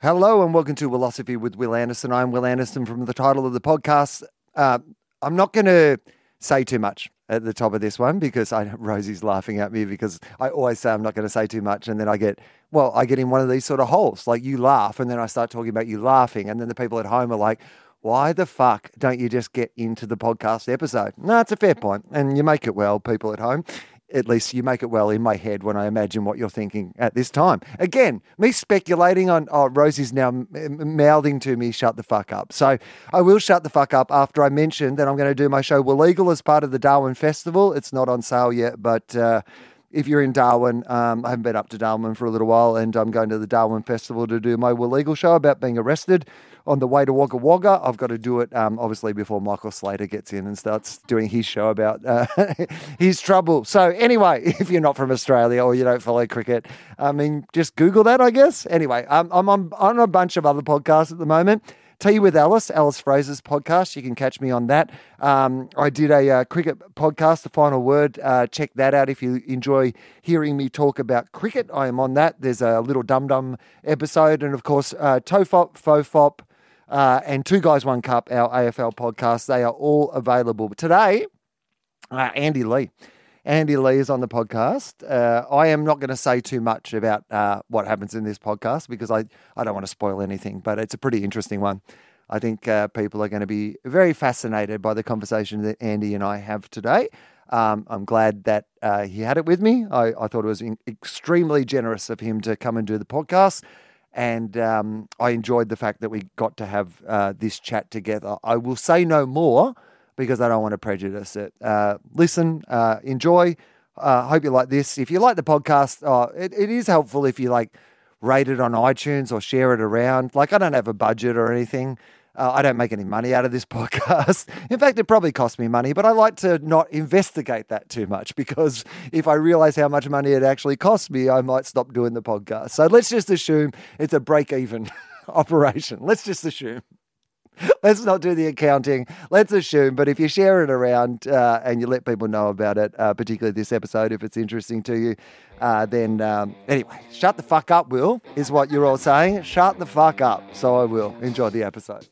Hello and welcome to Philosophy with Will Anderson. I'm Will Anderson from the title of the podcast. I'm not going to say too much at the top of this one because Rosie's laughing at me because I always say I'm not going to say too much and then I get in one of these sort of holes. Like you laugh and then I start talking about you laughing and then the people at home are like, why the fuck don't you just get into the podcast episode? No, it's a fair point and you make it well, people at home. At least you make it well in my head when I imagine what you're thinking at this time. Again, me speculating on, Rosie's now mouthing to me, shut the fuck up. So I will shut the fuck up after I mention that I'm going to do my show We're Legal as part of the Darwin Festival. It's not on sale yet, but if you're in Darwin, I haven't been up to Darwin for a little while and I'm going to the Darwin Festival to do my We're Legal show about being arrested on the way to Wagga Wagga. I've got to do it, obviously, before Michael Slater gets in and starts doing his show about his trouble. So anyway, if you're not from Australia or you don't follow cricket, just Google that, I guess. Anyway, I'm on a bunch of other podcasts at the moment. Tea with Alice Fraser's podcast. You can catch me on that. I did a cricket podcast, The Final Word. Check that out if you enjoy hearing me talk about cricket. I am on that. There's a little dum-dum episode. And, of course, Tofop, Fofop, and Two Guys, One Cup, our AFL podcast. They are all available. But today, Andy Lee. Andy Lee is on the podcast. I am not going to say too much about what happens in this podcast because I don't want to spoil anything, but it's a pretty interesting one. I think people are going to be very fascinated by the conversation that Andy and I have today. I'm glad that he had it with me. I thought it was extremely generous of him to come and do the podcast. And I enjoyed the fact that we got to have this chat together. I will say no more because I don't want to prejudice it. Listen, enjoy. Hope you like this. If you like the podcast, it is helpful if you rate it on iTunes or share it around. I don't have a budget or anything. I don't make any money out of this podcast. In fact, it probably costs me money, but I like to not investigate that too much because if I realize how much money it actually costs me, I might stop doing the podcast. So let's just assume it's a break-even operation. Let's just assume. Let's not do the accounting. Let's assume. But if you share it around and you let people know about it, particularly this episode, if it's interesting to you, then anyway, shut the fuck up, Will, is what you're all saying. Shut the fuck up. So I will. Enjoy the episode.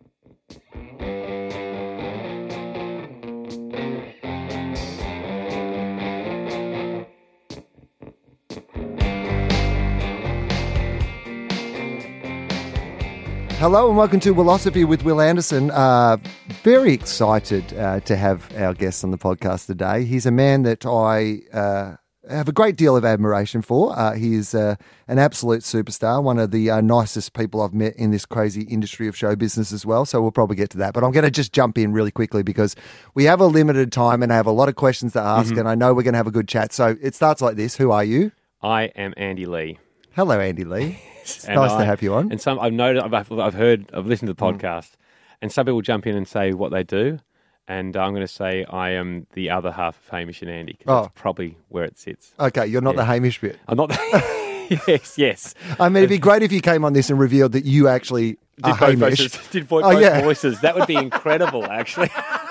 Hello and welcome to Philosophy with Will Anderson. Very excited to have our guest on the podcast today. He's a man that I have a great deal of admiration for. He is an absolute superstar, one of the nicest people I've met in this crazy industry of show business as well. So we'll probably get to that. But I'm going to just jump in really quickly because we have a limited time and I have a lot of questions to ask and I know we're going to have a good chat. So it starts like this. Who are you? I am Andy Lee. Hello, Andy Lee. It's nice to have you on. And I've listened to the podcast, and some people jump in and say what they do, and I'm going to say I am the other half of Hamish and Andy. That's probably where it sits. Okay, you're not the Hamish bit. I'm not. Yes. I mean, it'd be great if you came on this and revealed that you actually are Hamish. Did both voices. That would be incredible, actually.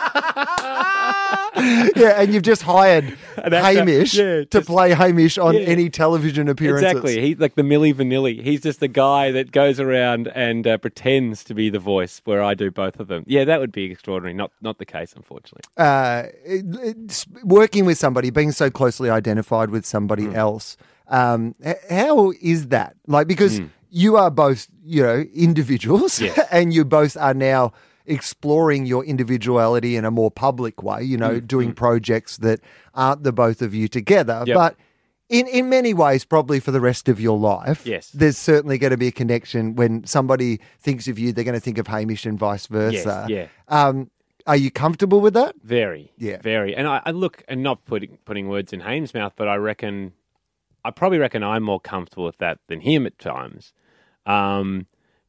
Yeah, and you've just hired Hamish to play Hamish on any television appearances. Exactly. He's like the Milli Vanilli. He's just the guy that goes around and pretends to be the voice where I do both of them. Yeah, that would be extraordinary. Not the case, unfortunately. Working with somebody, being so closely identified with somebody else, how is that? Because you are both, individuals and you both are now exploring your individuality in a more public way, doing projects that aren't the both of you together. Yep. But in many ways, probably for the rest of your life, there's certainly going to be a connection. When somebody thinks of you, they're going to think of Hamish and vice versa. Yes, yeah. Are you comfortable with that? Very. Yeah. Very. And I look, and not putting words in Hamish' mouth, but I probably reckon I'm more comfortable with that than him at times. I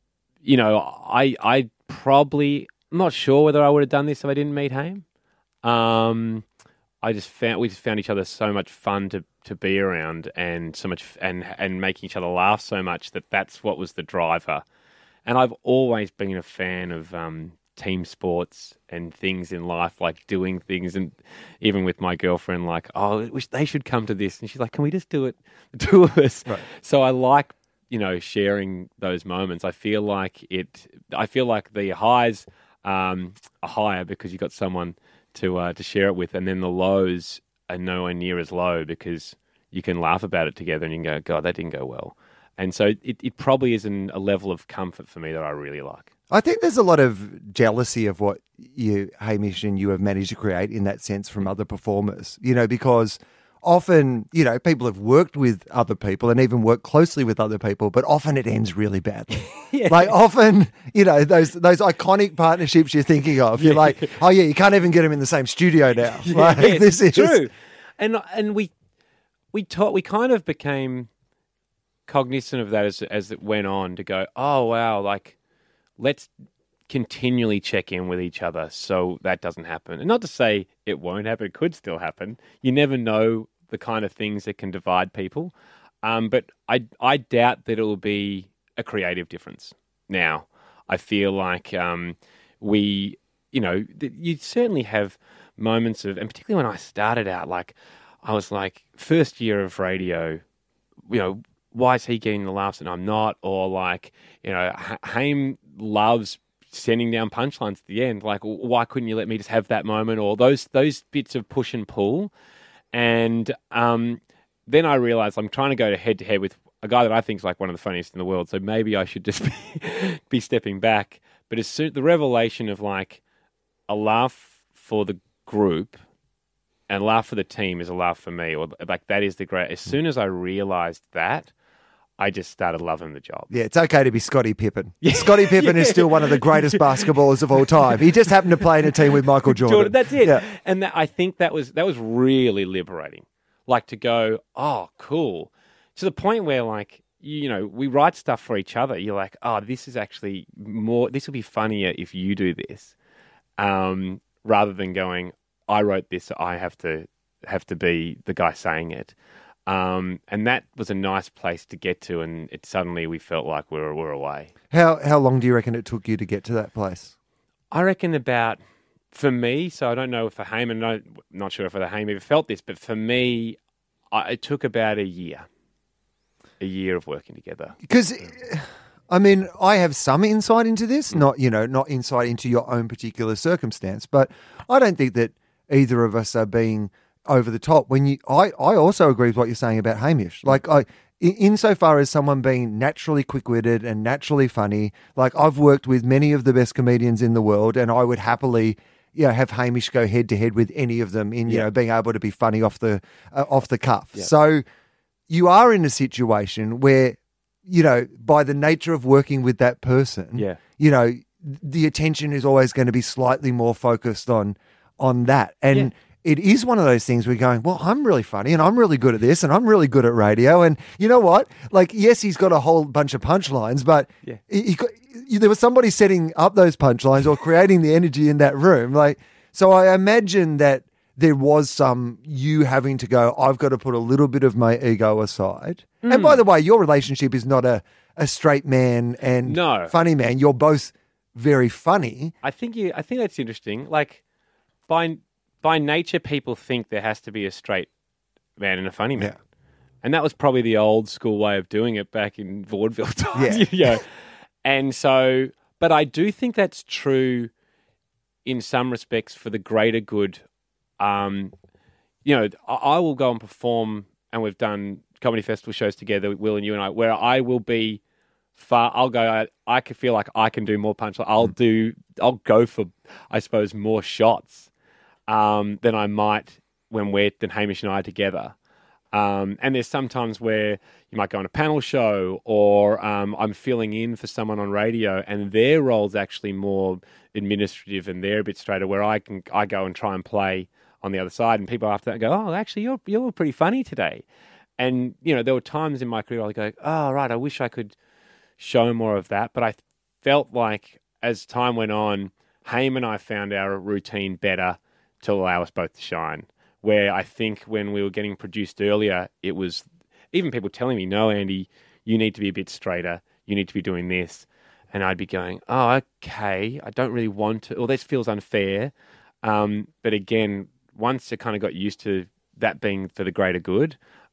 probably, I'm not sure whether I would have done this if I didn't meet Haim. We just found each other so much fun to be around, and so much and making each other laugh so much that's what was the driver. And I've always been a fan of team sports and things in life, like doing things, and even with my girlfriend, I wish they should come to this, and she's like, "Can we just do it, the two of us?" Right. So I like sharing those moments. I feel like the highs are higher because you got someone to share it with, and then the lows are nowhere near as low because you can laugh about it together and you can go, God, that didn't go well. And so it probably is a level of comfort for me that I really like. I think there's a lot of jealousy of what you, Hamish, and you have managed to create in that sense from other performers, because often, people have worked with other people and even worked closely with other people, but often it ends really badly. Yeah. Like often, those iconic partnerships you're thinking of, you're like, oh yeah, you can't even get them in the same studio now. Like, Yes, this is true. And we kind of became cognizant of that as it went on to go, oh wow, like let's continually check in with each other so that doesn't happen. And not to say it won't happen, it could still happen. You never know the kind of things that can divide people. But I doubt that it will be a creative difference. Now, I feel like you certainly have moments of, and particularly when I started out, like I was like, first year of radio, why is he getting the laughs and I'm not? Or like, Haim loves sending down punchlines at the end. Like, why couldn't you let me just have that moment? Or those bits of push and pull. And then I realized I'm trying to go head to head with a guy that I think is like one of the funniest in the world. So maybe I should just be stepping back. But the revelation of like a laugh for the group and a laugh for the team is a laugh for me, or like that is the great. As soon as I realized that, I just started loving the job. Yeah, it's okay to be Scottie Pippen. Scottie Pippen is still one of the greatest basketballers of all time. He just happened to play in a team with Michael Jordan. That's it. Yeah. And I think that was really liberating. Like to go, oh, cool. To the point where like, we write stuff for each other. You're like, oh, this is actually more, this will be funnier if you do this. Rather than going, I wrote this, so I have to be the guy saying it. And that was a nice place to get to, and suddenly we felt like we're away. How long do you reckon it took you to get to that place? I reckon for me, so I don't know for Haim, and I'm not sure if Haim ever felt this, but for me, it took about a year of working together. Because, I mean, I have some insight into this, not insight into your own particular circumstance, but I don't think that either of us are being over the top. I also agree with what you're saying about Hamish. Like, insofar as someone being naturally quick-witted and naturally funny, like I've worked with many of the best comedians in the world, and I would happily, have Hamish go head-to-head with any of them in, being able to be funny off the cuff. Yeah. So you are in a situation where, by the nature of working with that person, the attention is always going to be slightly more focused on that. And it is one of those things where you're going, well, I'm really funny and I'm really good at this and I'm really good at radio. And you know what? Like, yes, he's got a whole bunch of punchlines, but there was somebody setting up those punchlines or creating the energy in that room. Like, so I imagine that there was some you having to go, I've got to put a little bit of my ego aside. And by the way, your relationship is not a straight man and funny man. You're both very funny. I think that's interesting. Like, by nature, people think there has to be a straight man and a funny man. Yeah. And that was probably the old school way of doing it back in vaudeville times. Yeah. And so, but I do think that's true in some respects for the greater good. I will go and perform, and we've done comedy festival shows together, Will and you and I, where I will be I'll go, I can feel like I can do more punch. I'll go for, I suppose, more shots than I might than Hamish and I are together. And there's sometimes where you might go on a panel show or I'm filling in for someone on radio and their role's actually more administrative and they're a bit straighter, where I go and try and play on the other side, and people after that go, oh, actually, you're pretty funny today. And, there were times in my career I go, oh, right, I wish I could show more of that. But I felt like as time went on, Haim and I found our routine better to allow us both to shine. Where I think when we were getting produced earlier, it was even people telling me, no, Andy, you need to be a bit straighter. You need to be doing this. And I'd be going, oh, okay, I don't really want to, or this feels unfair. But again, once I kind of got used to that being for the greater good,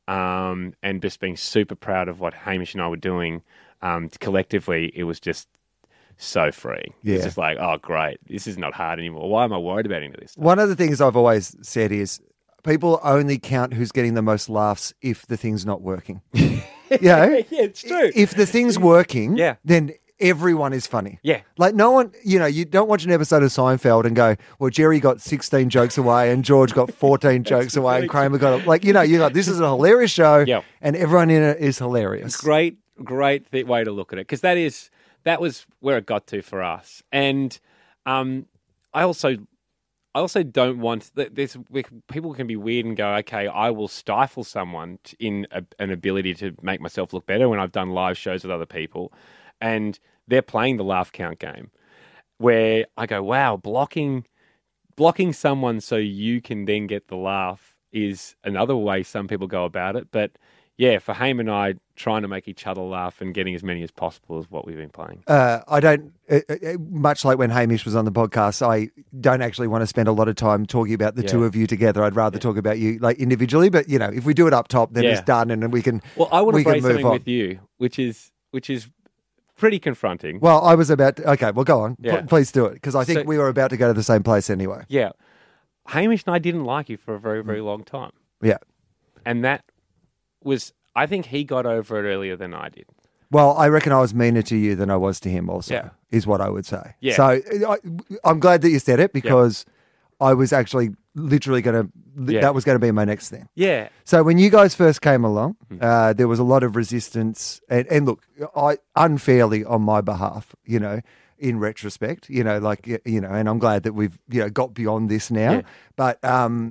and just being super proud of what Hamish and I were doing. Collectively, it was just so freeing. Yeah. It's just like, oh, great. This is not hard anymore. Why am I worried about any of this stuff? One of the things I've always said is people only count who's getting the most laughs if the thing's not working. Yeah, it's true. If the thing's working, Yeah. then everyone is funny. Yeah. Like no one, you don't watch an episode of Seinfeld and go, well, Jerry got 16 jokes away and George got 14 jokes away and Kramer got, you're like, this is a hilarious show Yeah. and everyone in it is hilarious. Great way to look at it, because that was where it got to for us. And I also don't want people can be weird and go, okay, I will stifle someone in an ability to make myself look better when I've done live shows with other people, and they're playing the laugh count game, where I go, wow, blocking someone so you can then get the laugh is another way some people go about it, but. Yeah, for Haim and I, trying to make each other laugh and getting as many as possible is what we've been playing. I don't, much like when Hamish was on the podcast, I don't actually want to spend a lot of time talking about the two of you together. I'd rather talk about you individually, but if we do it up top, then it's done and we can. Well, I want to raise something on. with you, which is pretty confronting. Well, I was about to, okay, well, go on. Yeah. Please do it, because I think we were about to go to the same place anyway. Yeah. Hamish and I didn't like you for a very, very long time. Yeah. And that was, I think he got over it earlier than I did. Well, I reckon I was meaner to you than I was to him also, is what I would say. Yeah. So I'm glad that you said it, because I was actually literally going to, that was going to be my next thing. Yeah. So when you guys first came along, there was a lot of resistance, and look, unfairly on my behalf, in retrospect, and I'm glad that we've, got beyond this now. Yeah. But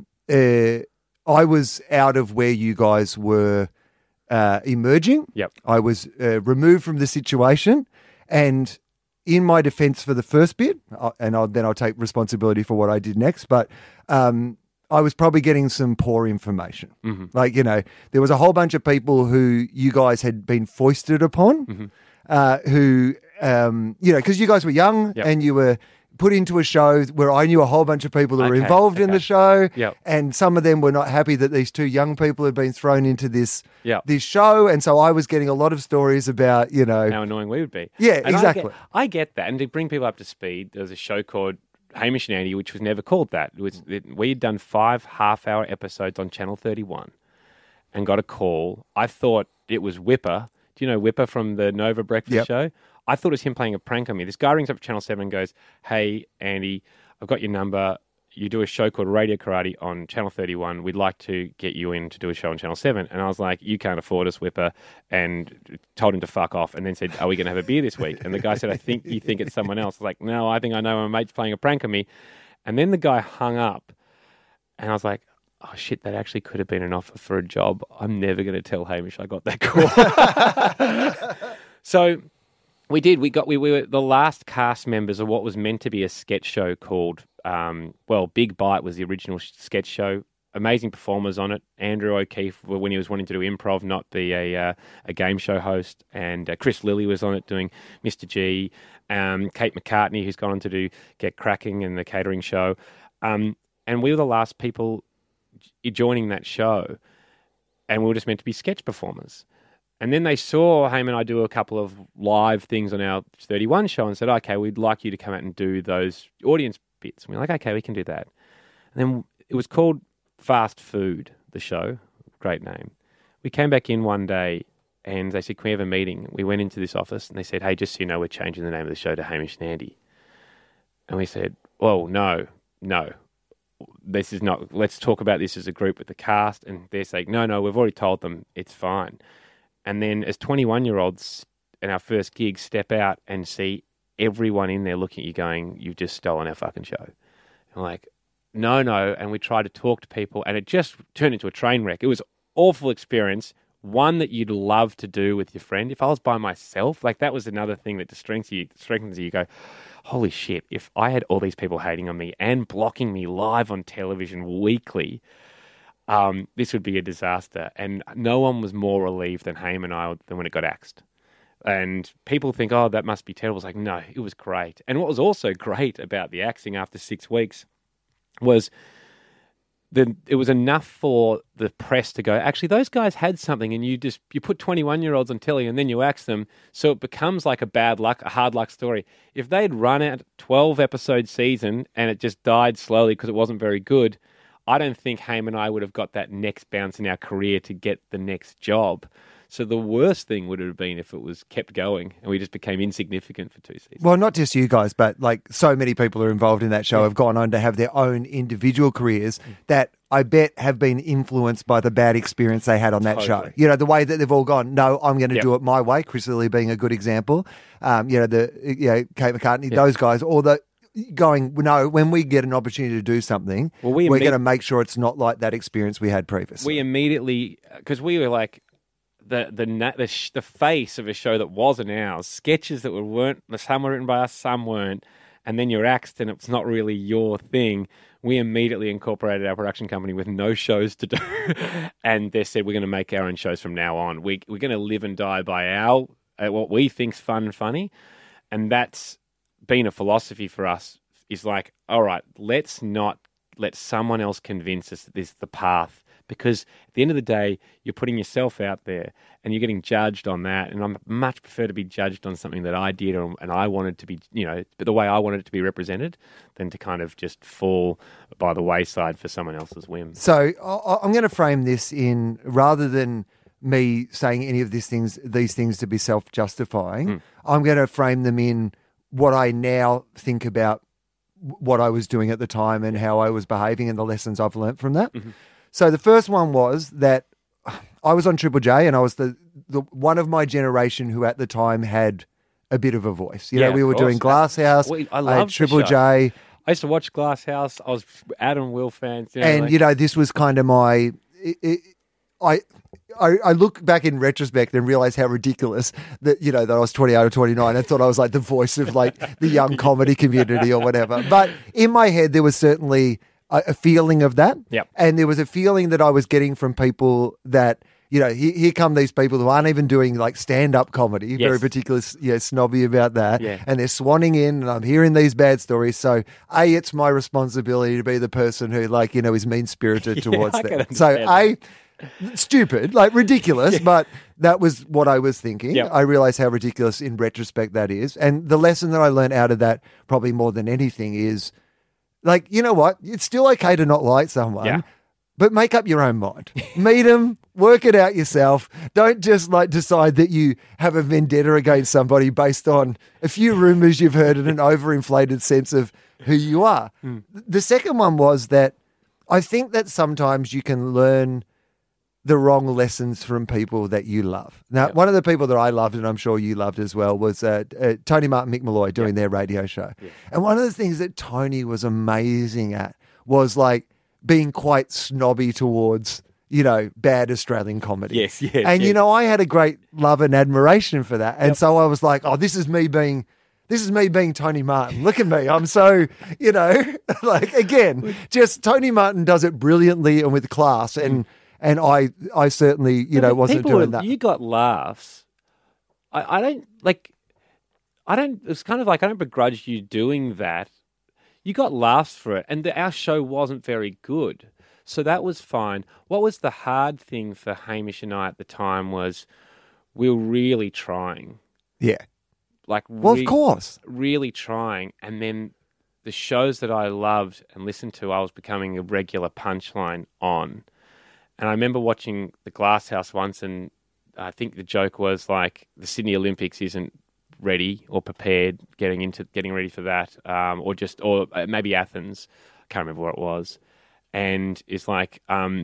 I was out of where you guys were emerging. Yep. I was removed from the situation, and in my defense for the first bit, then I'll take responsibility for what I did next, but I was probably getting some poor information. Mm-hmm. There was a whole bunch of people who you guys had been foisted upon, who, because you guys were young and you were put into a show where I knew a whole bunch of people who were involved in the show, and some of them were not happy that these two young people had been thrown into this show, and so I was getting a lot of stories about, how annoying we would be. Yeah, and exactly. I get that, and to bring people up to speed, there was a show called Hamish and Andy, which was never called that. We had done 5 half-hour episodes on Channel 31 and got a call. I thought it was Whipper. Do you know Whipper from the Nova Breakfast show? I thought it was him playing a prank on me. This guy rings up Channel 7 and goes, hey, Andy, I've got your number. You do a show called Radio Karate on Channel 31. We'd like to get you in to do a show on Channel 7. And I was like, you can't afford us, Whipper, and told him to fuck off, and then said, are we going to have a beer this week? And the guy said, I think you think it's someone else. I was like, no, I think I know my mate's playing a prank on me. And then the guy hung up, and I was like, oh, shit, that actually could have been an offer for a job. I'm never going to tell Hamish I got that call. So we did. We were the last cast members of what was meant to be a sketch show called, Big Bite was the original sketch show. Amazing performers on it. Andrew O'Keefe, when he was wanting to do improv, not be a game show host. And Chris Lilly was on it doing Mr. G. Kate McCartney, who's gone on to do Get Cracking and the catering show. And we were the last people joining that show. And we were just meant to be sketch performers. And then they saw Haim and I do a couple of live things on our 31 show and said, okay, we'd like you to come out and do those audience bits. And we're like, okay, we can do that. And then it was called Fast Food, the show. Great name. We came back in one day and they said, can we have a meeting? We went into this office and they said, hey, just so you know, we're changing the name of the show to Hamish and Andy. And we said, well, no. This is not, let's talk about this as a group with the cast. And they're saying, no, we've already told them it's fine. And then as 21-year-olds in our first gig step out and see everyone in there looking at you going, you've just stolen our fucking show. And we're like, no. And we tried to talk to people and it just turned into a train wreck. It was an awful experience, one that you'd love to do with your friend. If I was by myself, that was another thing that strengthens you. You go, holy shit, if I had all these people hating on me and blocking me live on television weekly, this would be a disaster. And no one was more relieved than Haim and I than when it got axed. And people think, oh, that must be terrible. It's like, no, it was great. And what was also great about the axing after 6 weeks was it was enough for the press to go, actually, those guys had something, and you put 21-year-olds on telly and then you axe them, so it becomes like a hard luck story. If they'd run out 12-episode season and it just died slowly because it wasn't very good, I don't think Haim and I would have got that next bounce in our career to get the next job. So the worst thing would have been if it was kept going and we just became insignificant for 2 seasons. Well, not just you guys, but like so many people are involved in that show have gone on to have their own individual careers that I bet have been influenced by the bad experience they had on that show. You know, the way that they've all gone, no, I'm going to do it my way. Chris Lilly being a good Example. Kate McCartney, those guys, all the going, no, when we get an opportunity to do something, we're going to make sure it's not like that experience we had previously. We immediately, because we were like, the face of a show that wasn't ours, sketches that weren't, some were written by us, some weren't, and then you're axed and it's not really your thing. We immediately incorporated our production company with no shows to do, and they said we're going to make our own shows from now on. We're going to live and die by what we think's fun and funny, and that's been a philosophy for us. Is like, all right, let's not let someone else convince us that this is the path. Because at the end of the day, you're putting yourself out there and you're getting judged on that. And I much prefer to be judged on something that I did and I wanted to be, the way I wanted it to be represented than to kind of just fall by the wayside for someone else's whim. So I'm going to frame this in, rather than me saying any of these things to be self-justifying, I'm going to frame them in what I now think about what I was doing at the time and how I was behaving and the lessons I've learned from that. Mm-hmm. So the first one was that I was on Triple J and I was the one of my generation who at the time had a bit of a voice. You know, we were doing Glass House. I love Triple J. I used to watch Glass House. I was Adam Will fans. And, this was kind of my... I look back in retrospect and realize how ridiculous that I was 28 or 29. I thought I was like the voice of like the young comedy community or whatever. But in my head, there was certainly a feeling of that. Yep. And there was a feeling that I was getting from people that, here come these people who aren't even doing like stand-up comedy, very particular, snobby about that. Yeah. And they're swanning in and I'm hearing these bad stories. So it's my responsibility to be the person who is mean-spirited towards them. So stupid, like ridiculous, but that was what I was thinking. Yep. I realize how ridiculous in retrospect that is. And the lesson that I learned out of that probably more than anything is, like, you know what? It's still okay to not like someone, but make up your own mind. Meet them, work it out yourself. Don't just like decide that you have a vendetta against somebody based on a few rumors you've heard and an overinflated sense of who you are. The second one was that I think that sometimes you can learn the wrong lessons from people that you love. Now, one of the people that I loved, and I'm sure you loved as well, was Tony Martin, Mick Malloy doing their radio show. Yeah. And one of the things that Tony was amazing at was like being quite snobby towards, bad Australian comedy. Yes. And, I had a great love and admiration for that. And so I was like, this is me being Tony Martin. Look at me. I'm so, like, again, just Tony Martin does it brilliantly and with class. And I certainly, wasn't doing that. You got laughs. I don't, it's kind of like, I don't begrudge you doing that. You got laughs for it. And our show wasn't very good. So that was fine. What was the hard thing for Hamish and I at the time was we were really trying. Yeah. Of course. Really trying. And then the shows that I loved and listened to, I was becoming a regular punchline on. And I remember watching the Glass House once, and I think the joke was like the Sydney Olympics isn't ready or prepared, getting ready for that, or maybe Athens. I can't remember what it was. And it's like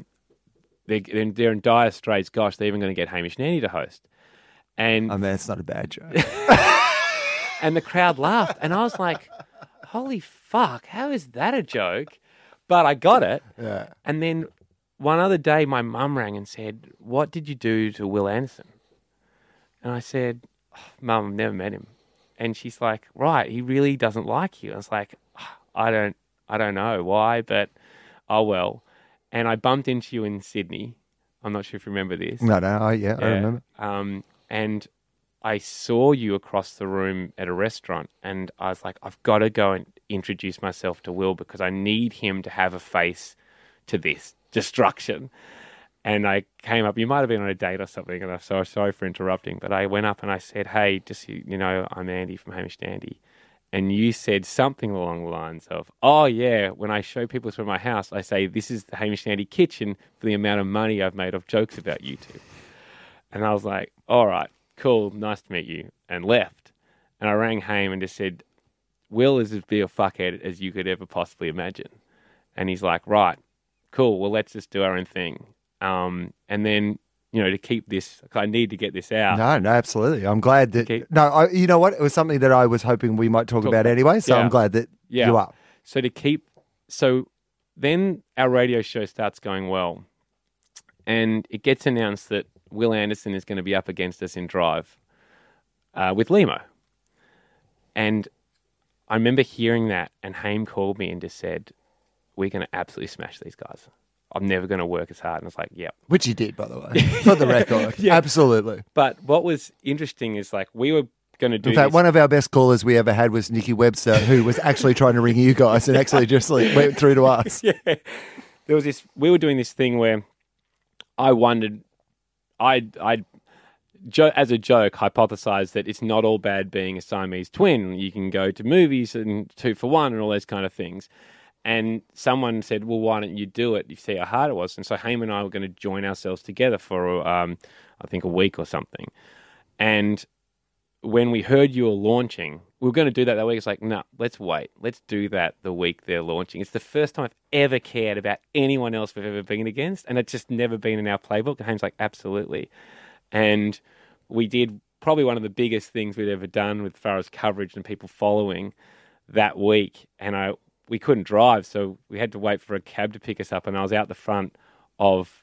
they're in dire straits. Gosh, they're even going to get Hamish Nanny to host. And I mean, it's not a bad joke. And the crowd laughed, and I was like, "Holy fuck! How is that a joke?" But I got it. Yeah. And then one other day, my mum rang and said, "What did you do to Will Anderson?" And I said, "Mum, I've never met him." And she's like, "Right, he really doesn't like you." I was like, I don't know why, but oh well. And I bumped into you in Sydney. I'm not sure if you remember this. No, I remember. And I saw you across the room at a restaurant, and I was like, I've got to go and introduce myself to Will because I need him to have a face to this destruction. And I came up, you might have been on a date or something, and I'm so sorry for interrupting, but I went up and I said, hey, just, I'm Andy from Hamish Dandy. And you said something along the lines of, oh, yeah, when I show people through my house, I say, this is the Hamish Dandy kitchen for the amount of money I've made off jokes about you two. And I was like, all right, cool, nice to meet you, and left. And I rang Haim and just said, Will is as big a fuckhead as you could ever possibly imagine. And he's like, right, cool, well, let's just do our own thing. And then, to keep this, I need to get this out. No, absolutely. I'm glad that, you know what? It was something that I was hoping we might talk about anyway, so I'm glad that you are. So then our radio show starts going well, and it gets announced that Will Anderson is going to be up against us in Drive with Limo. And I remember hearing that, and Haim called me and just said, we're going to absolutely smash these guys. I'm never going to work as hard. And I was like, yep. Which you did, by the way, for the record. Yeah. Absolutely. But what was interesting is we were going to do In fact, one of our best callers we ever had was Nikki Webster, who was actually trying to ring you guys and actually just went through to us. Yeah. There was we were doing this thing where I wondered, I'd as a joke, hypothesized that it's not all bad being a Siamese twin. You can go to movies and 2 for 1 and all those kind of things. And someone said, well, why don't you do it? You see how hard it was. And so Haim and I were going to join ourselves together for, I think, a week or something. And when we heard you were launching, we were going to do that week. It's like, no, let's wait. Let's do that the week they're launching. It's the first time I've ever cared about anyone else we've ever been against. And it's just never been in our playbook. And Haim's like, absolutely. And we did probably one of the biggest things we'd ever done with as far as coverage and people following that week. And we couldn't drive, so we had to wait for a cab to pick us up. And I was out the front of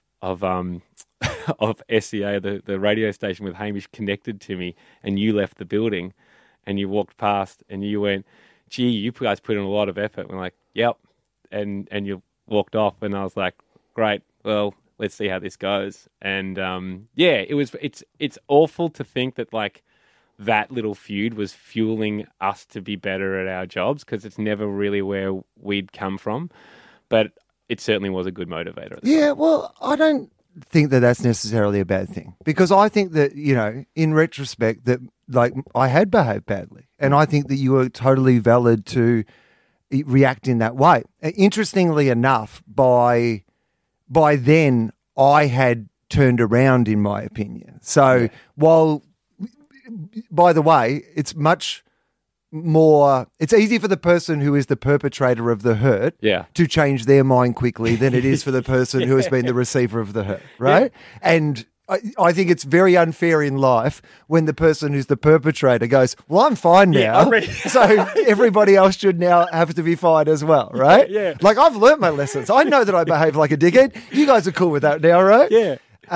SCA, the radio station with Hamish connected to me, and you left the building, and you walked past, and you went, "Gee, you guys put in a lot of effort." And we're like, "Yep," and you walked off, and I was like, "Great, well, let's see how this goes." And it's awful to think that that little feud was fueling us to be better at our jobs, because it's never really where we'd come from. But it certainly was a good motivator. Yeah, well, I don't think that that's necessarily a bad thing, because I think that, in retrospect, that I had behaved badly, and I think that you were totally valid to react in that way. Interestingly enough, by then I had turned around, in my opinion. So while, by the way, it's much more, it's easy for the person who is the perpetrator of the hurt to change their mind quickly than it is for the person who has been the receiver of the hurt, right? Yeah. And I think it's very unfair in life when the person who's the perpetrator goes, well, I'm fine now, so everybody else should now have to be fine as well, right? Yeah. I've learnt my lessons. I know that I behave like a dickhead. You guys are cool with that now, right? Yeah.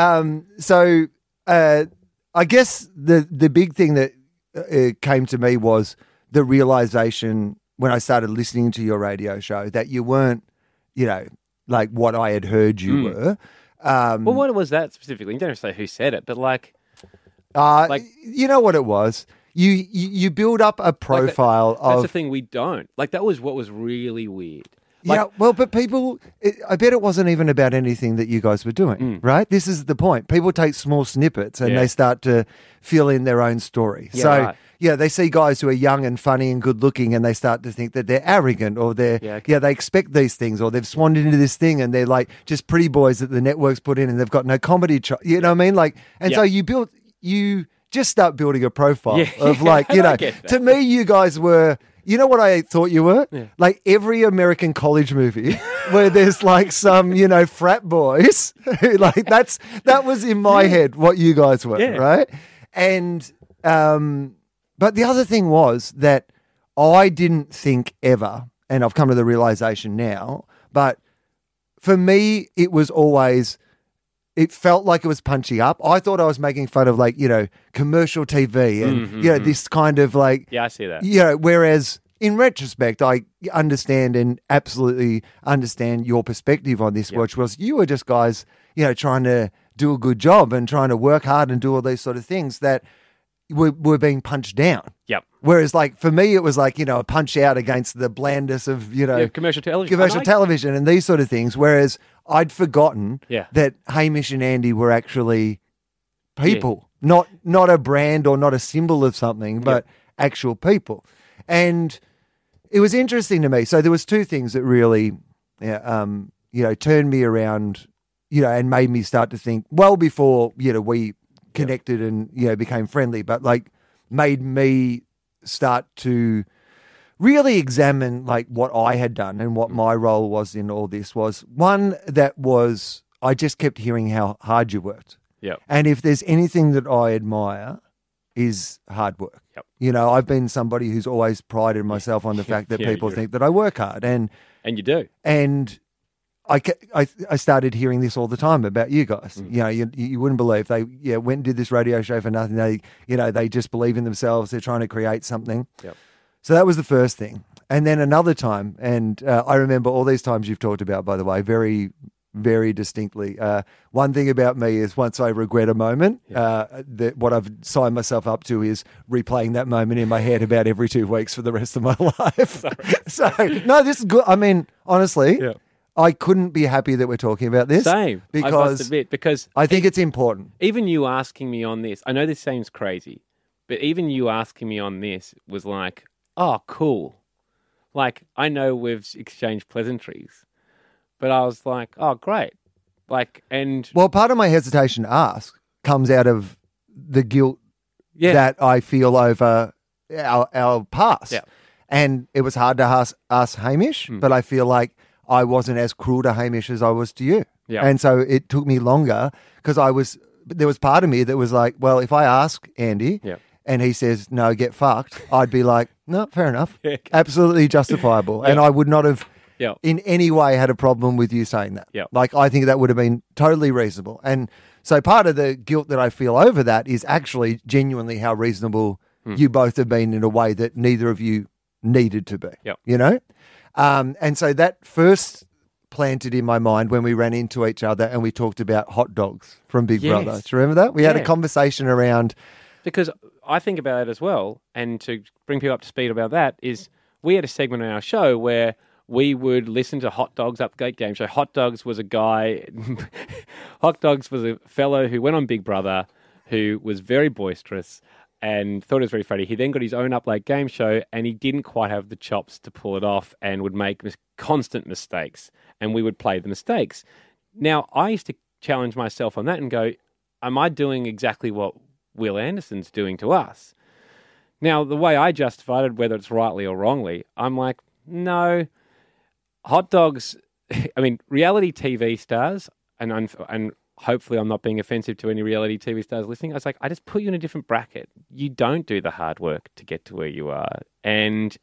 I guess the big thing that came to me was the realization when I started listening to your radio show that you weren't, what I had heard you were. Well, what was that specifically? You don't have to say who said it, but you know what it was? You build up a profile of... That's the thing, we don't. That was what was really weird. But people, I bet it wasn't even about anything that you guys were doing, right? This is the point. People take small snippets and they start to fill in their own story. They see guys who are young and funny and good looking, and they start to think that they're arrogant, or they expect these things, or they've swaned into this thing and they're just pretty boys that the networks put in and they've got no comedy. You know what I mean? So you just start building a profile of to me, you guys were... You know what I thought you were? Yeah. Every American college movie where there's some, frat boys. That was in my head what you guys were, right? And but the other thing was that I didn't think ever, and I've come to the realization now, but for me it was always, it felt like it was punching up. I thought I was making fun of commercial TV and this kind of I see that. Whereas in retrospect, I understand and absolutely understand your perspective on this, which was you were just guys, trying to do a good job and trying to work hard and do all these sort of things that were being punched down. Yep. Whereas, like, for me, it was like, a punch out against the blandness of, commercial television. television and these sort of things. Whereas I'd forgotten Yeah. that Hamish and Andy were actually people, not a brand or not a symbol of something, but actual people. And it was interesting to me. So there was two things that really, turned me around, and made me start to think well before, we connected and, became friendly, but like made me start to really examine like what I had done and what my role was in all this. Was one that was, I just kept hearing how hard you worked. Yep. And if there's anything that I admire is hard work. Yep. I've been somebody who's always prided myself on the fact that people think that I work hard. And you do. And I started hearing this all the time about you guys. You wouldn't believe they went and did this radio show for nothing. They just believe in themselves. They're trying to create something. Yep. So that was the first thing. And then another time, and I remember all these times you've talked about, by the way, very, very distinctly. One thing about me is once I regret a moment, that what I've signed myself up to is replaying that moment in my head about every 2 weeks for the rest of my life. So, no, this is good. I mean, honestly, I couldn't be happy that we're talking about this. Same. I must admit, because I think it's important. Even you asking me on this, I know this seems crazy, but even you asking me on this was like, oh, cool. Like, I know we've exchanged pleasantries, but I was like, oh, great. Like, and well, part of my hesitation to ask comes out of the guilt that I feel over our past. Yeah. And it was hard to ask Hamish, but I feel like I wasn't as cruel to Hamish as I was to you. Yeah. And so it took me longer because there was part of me that was like, well, if I ask Andy and he says, no, get fucked, I'd be like, no, fair enough. Absolutely justifiable. And I would not have in any way had a problem with you saying that. Like, I think that would have been totally reasonable. And so part of the guilt that I feel over that is actually genuinely how reasonable you both have been in a way that neither of you needed to be, and so that first planted in my mind when we ran into each other and we talked about hot dogs from Big Brother. Do you remember that? We had a conversation around... Because I think about it as well, and to bring people up to speed about that, is we had a segment on our show where we would listen to Hot Dogs Update Game Show. Hot Dogs was a guy... Hot Dogs was a fellow who went on Big Brother, who was very boisterous and thought it was very funny. He then got his own Up-Late game show, and he didn't quite have the chops to pull it off and would make constant mistakes, and we would play the mistakes. Now, I used to challenge myself on that and go, am I doing exactly what Will Anderson's doing to us? Now, the way I justified it, whether it's rightly or wrongly, I'm like, no, Hot Dogs, I mean, reality TV stars, and hopefully I'm not being offensive to any reality TV stars listening. I was like, I just put you in a different bracket. You don't do the hard work to get to where you are. And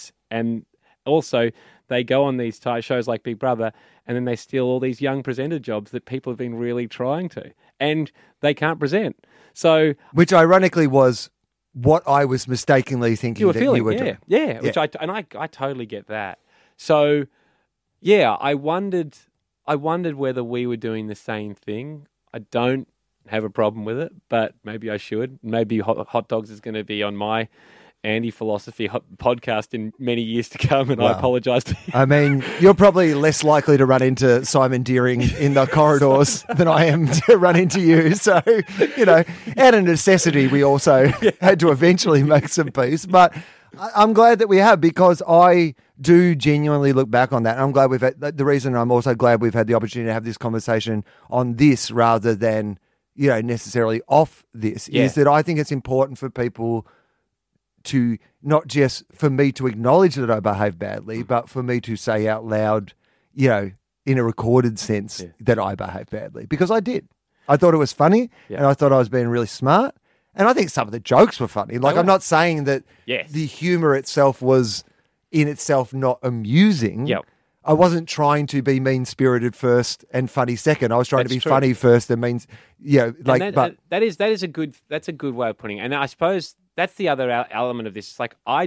also they go on these shows like Big Brother, and then they steal all these young presenter jobs that people have been really trying to, and they can't present. So, which ironically was what I was mistakenly thinking you were doing. Yeah. Which I totally get that. So, yeah, I wondered whether we were doing the same thing. I don't have a problem with it, but maybe I should. Maybe Hot Dogs is going to be on my Andy Philosophy podcast in many years to come, and I apologise to you. I mean, you're probably less likely to run into Simon Deering in the corridors than I am to run into you. So, out of necessity, we also had to eventually make some peace. But I'm glad that we have, because I do genuinely look back on that. I'm glad we've had, the reason I'm also glad we've had the opportunity to have this conversation on this rather than, necessarily off this, is that I think it's important for people to not just for me to acknowledge that I behaved badly, but for me to say out loud, in a recorded sense that I behaved badly, because I did. I thought it was funny and I thought I was being really smart. And I think some of the jokes were funny. Like, I'm not saying that the humor itself was in itself not amusing. Yep. I wasn't trying to be mean-spirited first and funny second. I was trying to be funny first and mean, that's a good way of putting it. And I suppose that's the other element of this. It's like, I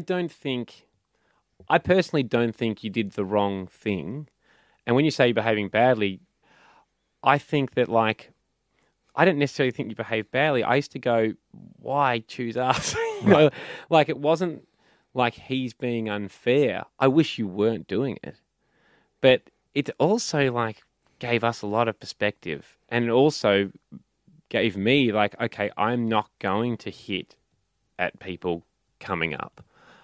personally don't think you did the wrong thing. And when you say you're behaving badly, I think that, like, I don't necessarily think you behaved badly. I used to go, why choose us? You know, like it wasn't like he's being unfair. I wish you weren't doing it. But it also like gave us a lot of perspective, and it also gave me like, okay, I'm not going to hit at people coming up.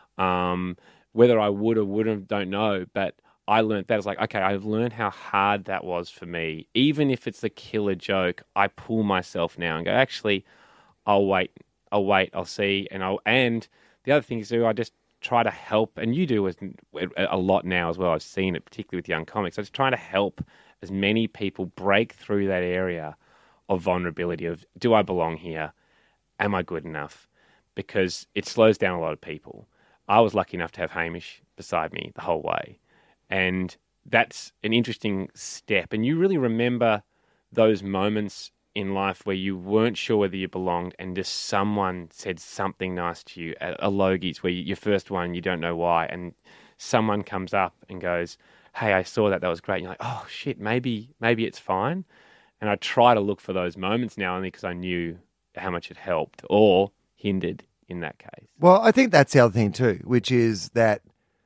Whether I would or wouldn't, don't know, but I learned that. It's like, okay, I've learned how hard that was for me. Even if it's a killer joke, I pull myself now and go, actually, I'll wait, I'll see. And the other thing is, I just try to help, and you do a lot now as well. I've seen it, particularly with young comics. I was trying to help as many people break through that area of vulnerability of, do I belong here? Am I good enough? Because it slows down a lot of people. I was lucky enough to have Hamish beside me the whole way. And that's an interesting step. And you really remember those moments in life where you weren't sure whether you belonged and just someone said something nice to you at a Logies where your first one, you don't know why. And someone comes up and goes, hey, I saw that was great. And you're like, oh, shit, maybe it's fine. And I try to look for those moments now only because I knew how much it helped or hindered in that case. Well, I think that's the other thing too, which is that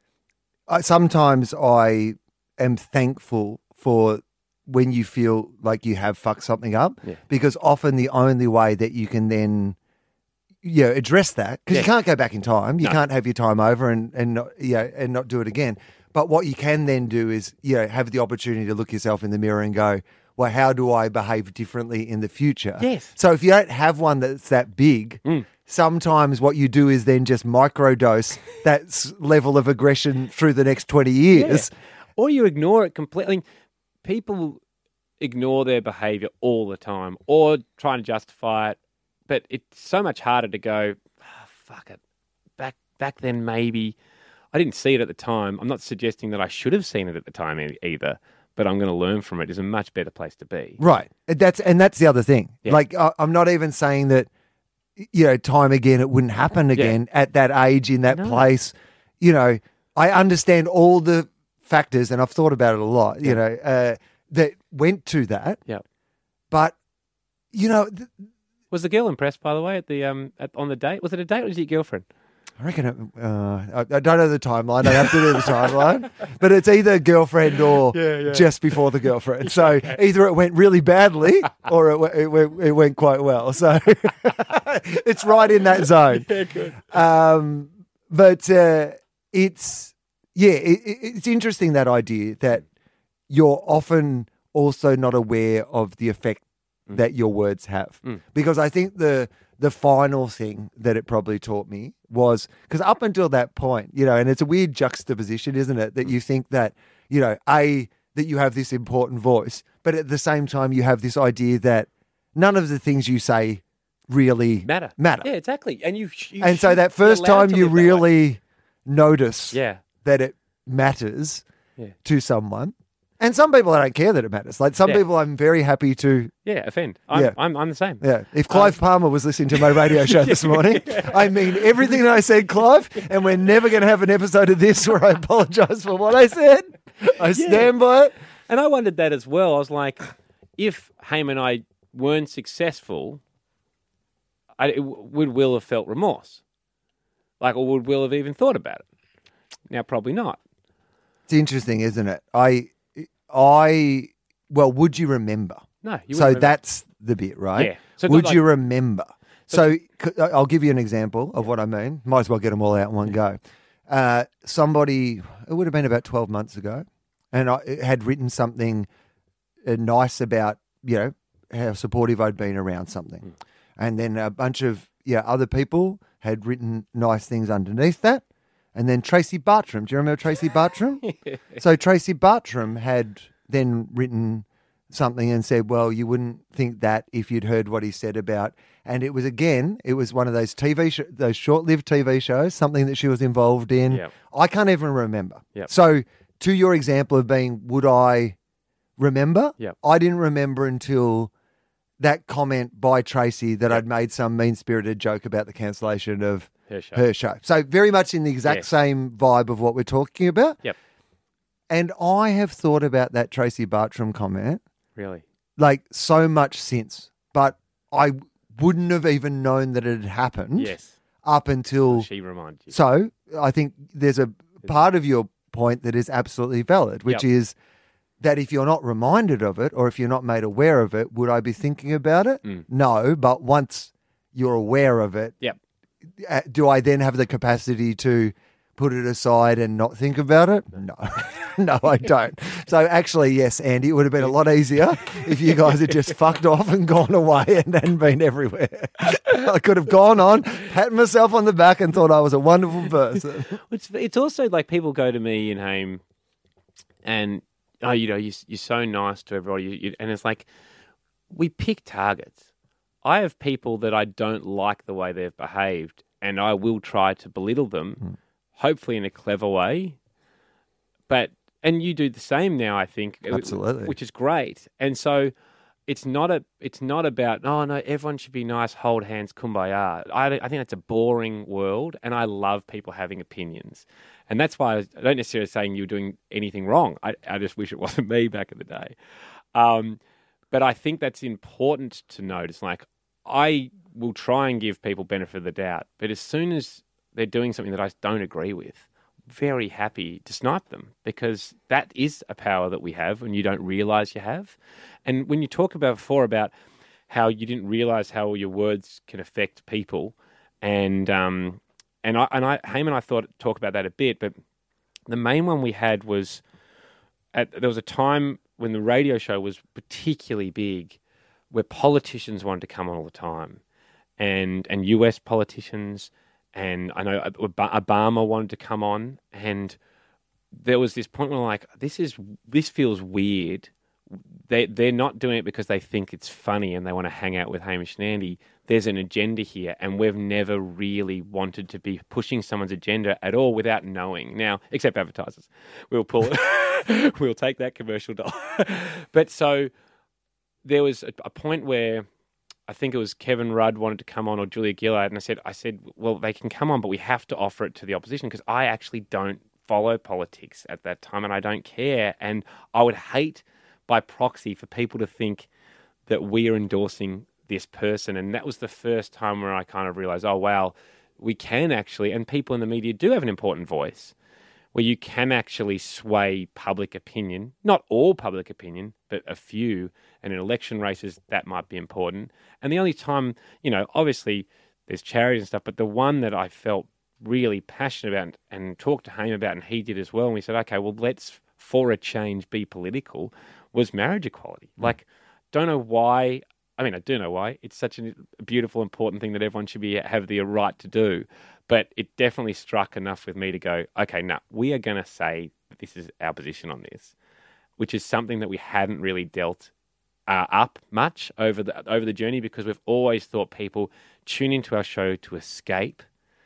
sometimes I am thankful for when you feel like you have fucked something up, because often the only way that you can then address that, because you can't go back in time, you can't have your time over and not do it again. But what you can then do is have the opportunity to look yourself in the mirror and go, well, how do I behave differently in the future? Yes. So if you don't have one that's that big, sometimes what you do is then just microdose that level of aggression through the next 20 years. Yeah. Or you ignore it completely. I mean, people ignore their behaviour all the time or trying to justify it, but it's so much harder to go, fuck it. Back then maybe I didn't see it at the time. I'm not suggesting that I should have seen it at the time either, but I'm going to learn from it. Is a much better place to be. Right. That's the other thing. Yeah. Like, I'm not even saying that, time again, it wouldn't happen again at that age, in that place. I understand all the factors, and I've thought about it a lot, that went to that. Yeah. But, was the girl impressed, by the way, at the on the date? Was it a date or was it your girlfriend? I reckon I don't know the timeline. I have to do the timeline. But it's either girlfriend or just before the girlfriend. So either it went really badly or it went quite well. So it's right in that zone. Yeah, good. But it's interesting, that idea that you're often also not aware of the effect that your words have. Because I think the final thing that it probably taught me was, because up until that point, and it's a weird juxtaposition, isn't it? That you think that, that you have this important voice, but at the same time you have this idea that none of the things you say really matter. Yeah, exactly. And so that first time you really notice that it matters to someone. And some people, I don't care that it matters. Like some people, I'm very happy to offend. I'm the same. Yeah. If Clive Palmer was listening to my radio show this morning, I mean everything that I said, Clive, and we're never going to have an episode of this where I apologise for what I said. I stand by it. And I wondered that as well. I was like, if Haim and I weren't successful, would Will have felt remorse? Or would Will have even thought about it? Now, probably not. It's interesting, isn't it? Would you remember? No, you wouldn't. So that's the bit, right? Yeah. So would you remember? So I'll give you an example of what I mean. Might as well get them all out in one go. Somebody, it would have been about 12 months ago, and I had written something nice about, how supportive I'd been around something. And then a bunch of other people had written nice things underneath that. And then Tracy Bartram, do you remember Tracy Bartram? So Tracy Bartram had then written something and said, well, you wouldn't think that if you'd heard what he said about, and it was one of those those short-lived TV shows, something that she was involved in. Yep. I can't even remember. Yep. So to your example of being, would I remember? Yep. I didn't remember until that comment by Tracy that I'd made some mean-spirited joke about the cancellation of her show. So very much in the exact same vibe of what we're talking about. Yep. And I have thought about that Tracy Bartram comment. Really? So much since. But I wouldn't have even known that it had happened. Yes. up until... She reminded you. So I think there's a part of your point that is absolutely valid, which is that if you're not reminded of it or if you're not made aware of it, would I be thinking about it? No, but once you're aware of it, do I then have the capacity to put it aside and not think about it? No. No, I don't. So actually, yes, Andy, it would have been a lot easier if you guys had just fucked off and gone away and then been everywhere. I could have gone on, patting myself on the back and thought I was a wonderful person. It's also like people go to me in Haim and, you're so nice to everybody. And it's like, we pick targets. I have people that I don't like the way they've behaved and I will try to belittle them, hopefully in a clever way. And you do the same now, I think. Absolutely. Which is great. And so it's not about, oh, no, everyone should be nice, hold hands, kumbaya. I think that's a boring world, and I love people having opinions. And that's why I don't necessarily saying you're doing anything wrong. I just wish it wasn't me back in the day. But I think that's important to note. It's like I will try and give people benefit of the doubt, but as soon as they're doing something that I don't agree with, very happy to snipe them, because that is a power that we have and you don't realize you have. And when you talk about before about how you didn't realize how your words can affect people, and Haim and I talk about that a bit, but the main one we had was there was a time when the radio show was particularly big where politicians wanted to come on all the time, and US politicians. And I know Obama wanted to come on, and there was this point where like, this feels weird. They're not doing it because they think it's funny and they want to hang out with Hamish and Andy. There's an agenda here, and we've never really wanted to be pushing someone's agenda at all without knowing. Now, except advertisers, we'll pull it. We'll take that commercial dollar. But so there was a point where I think it was Kevin Rudd wanted to come on, or Julia Gillard, and I said, well, they can come on, but we have to offer it to the opposition, because I actually don't follow politics at that time and I don't care. And I would hate by proxy for people to think that we are endorsing this person. And that was the first time where I kind of realized, oh, wow, we can actually, and people in the media do have an important voice, where you can actually sway public opinion, not all public opinion, but a few. And in election races, that might be important. And the only time, obviously there's charities and stuff, but the one that I felt really passionate about and talked to Haim about, and he did as well, and we said, okay, well, let's, for a change, be political, was marriage equality. Like, don't know why. I mean, I do know why. It's such a beautiful, important thing that everyone should have the right to do. But it definitely struck enough with me to go, okay, no, we are going to say that this is our position on this, which is something that we hadn't really dealt up much over the journey, because we've always thought people tune into our show to escape.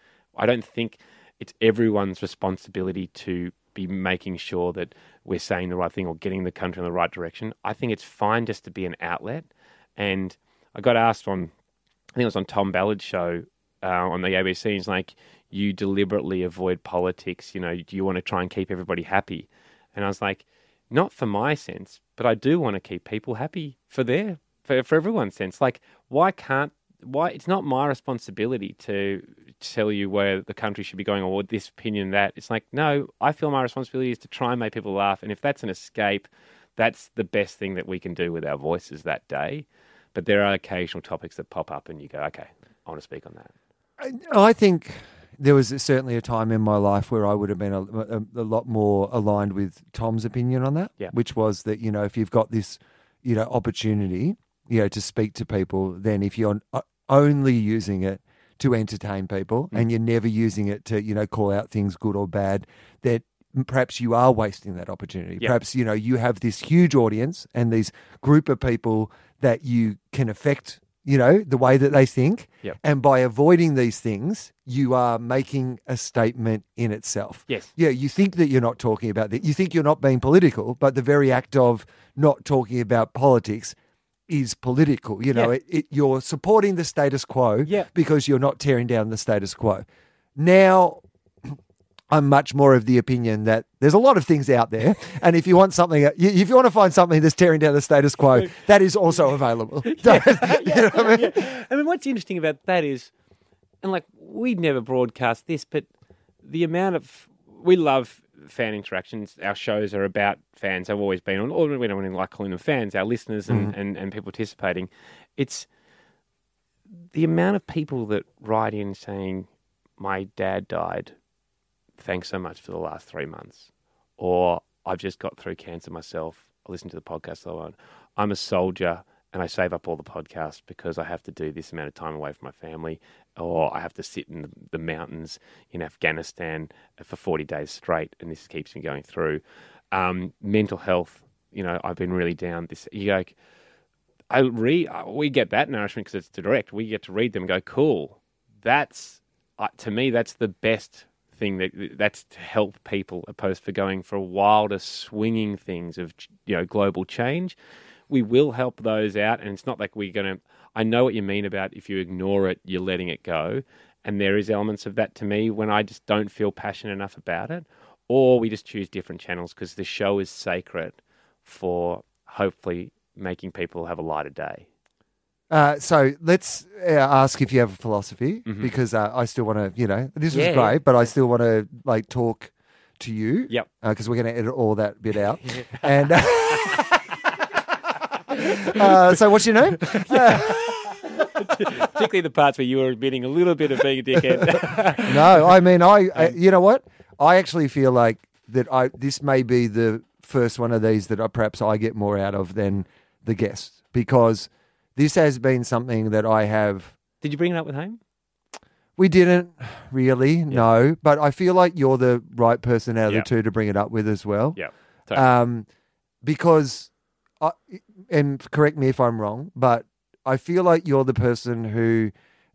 I don't think it's everyone's responsibility to be making sure that we're saying the right thing or getting the country in the right direction. I think it's fine just to be an outlet. And I got asked I think it was on Tom Ballard's show on the ABC, it's like, you deliberately avoid politics, do you want to try and keep everybody happy? And I was like, not for my sense, but I do want to keep people happy for everyone's sense. Like, why it's not my responsibility to tell you where the country should be going or this opinion, that. It's like, no, I feel my responsibility is to try and make people laugh. And if that's an escape, that's the best thing that we can do with our voices that day. But there are occasional topics that pop up and you go, okay, I want to speak on that. I think there was certainly a time in my life where I would have been a lot more aligned with Tom's opinion on that, which was that, if you've got this, opportunity, to speak to people, then if you're only using it to entertain people and you're never using it to, call out things good or bad, that perhaps you are wasting that opportunity. Yep. Perhaps, you have this huge audience and these group of people that you can affect, the way that they think. Yep. And by avoiding these things, you are making a statement in itself. Yes. Yeah, you think that you're not talking about that. You think you're not being political, but the very act of not talking about politics is political. You're supporting the status quo because you're not tearing down the status quo. Now, I'm much more of the opinion that there's a lot of things out there, and if you want something, if you want to find something that's tearing down the status quo, that is also available. I mean, what's interesting about that is and like we'd never broadcast this, but the amount of we love fan interactions. Our shows are about fans. They've always been on, or we don't really like calling them fans, our listeners and people participating. It's the amount of people that write in saying, my dad died, thanks so much for the last 3 months. Or I've just got through cancer myself. I listen to the podcast a lot. I'm a soldier and I save up all the podcasts because I have to do this amount of time away from my family, or I have to sit in the mountains in Afghanistan for 40 days straight, and this keeps me going through. Mental health, I've been really down. We get that nourishment because it's direct. We get to read them and go, cool. That's, to me, that's the best thing that's to help people, opposed to going for wilder swinging things of global change. We will help those out, and it's not like we're going to. I know what you mean about if you ignore it, you're letting it go, and there is elements of that to me when I just don't feel passionate enough about it, or we just choose different channels because the show is sacred for hopefully making people have a lighter day. So let's ask if you have a philosophy, because I still want to, this was great, but I still want to talk to you. Yep. Because we're going to edit all that bit out. And so what's your name? Particularly the parts where you were admitting a little bit of being a dickhead. No, I mean, you know what? I actually feel like that this may be the first one of these that perhaps I get more out of than the guests, because this has been something that I have. Did you bring it up with Haim? We didn't really, no. But I feel like you're the right person out of the two to bring it up with as well. Yeah. Totally. Because, and correct me if I'm wrong, but I feel like you're the person who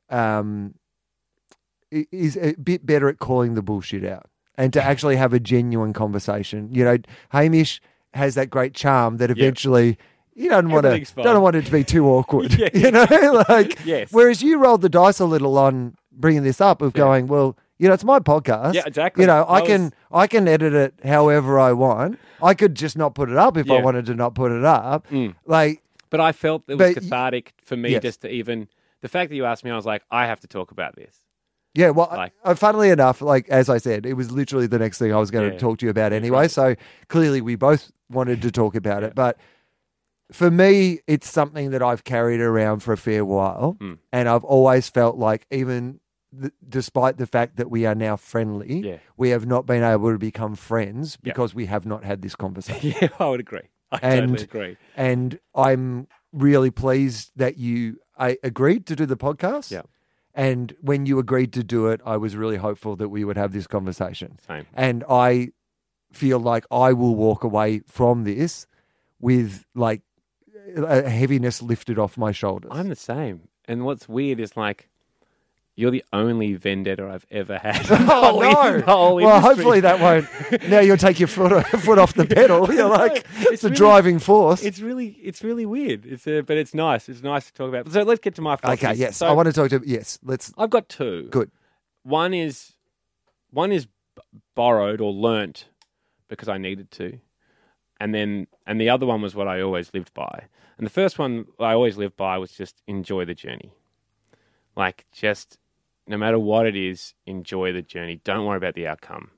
is a bit better at calling the bullshit out and to actually have a genuine conversation. Hamish has that great charm that eventually. You don't want it to be too awkward, Yes. Whereas you rolled the dice a little on bringing this up of going, well, it's my podcast. Yeah, exactly. I can edit it however I want. I could just not put it up if I wanted to not put it up. But I felt it was cathartic for me just to even the fact that you asked me, I was like, I have to talk about this. Yeah, well, funnily enough, as I said, it was literally the next thing I was going to talk to you about anyway. Right. So clearly, we both wanted to talk about it, but. For me, it's something that I've carried around for a fair while, and I've always felt like even despite the fact that we are now friendly, we have not been able to become friends because we have not had this conversation. Yeah, I would agree. I totally agree. And I'm really pleased that you agreed to do the podcast. Yeah. And when you agreed to do it, I was really hopeful that we would have this conversation. Same. And I feel like I will walk away from this with a heaviness lifted off my shoulders. I'm the same. And what's weird is you're the only vendetta I've ever had. Oh, no. Well, hopefully that won't. Now you'll take your foot off the pedal. You're like, it's a driving force. It's really weird. But it's nice. It's nice to talk about. So let's get to my philosophy. Okay, yes. So, I want to talk to, yes. Let's. I've got two. Good. One is borrowed or learnt because I needed to. And the other one was what I always lived by. And the first one I always lived by was just enjoy the journey. Just no matter what it is, enjoy the journey. Don't worry about the outcome.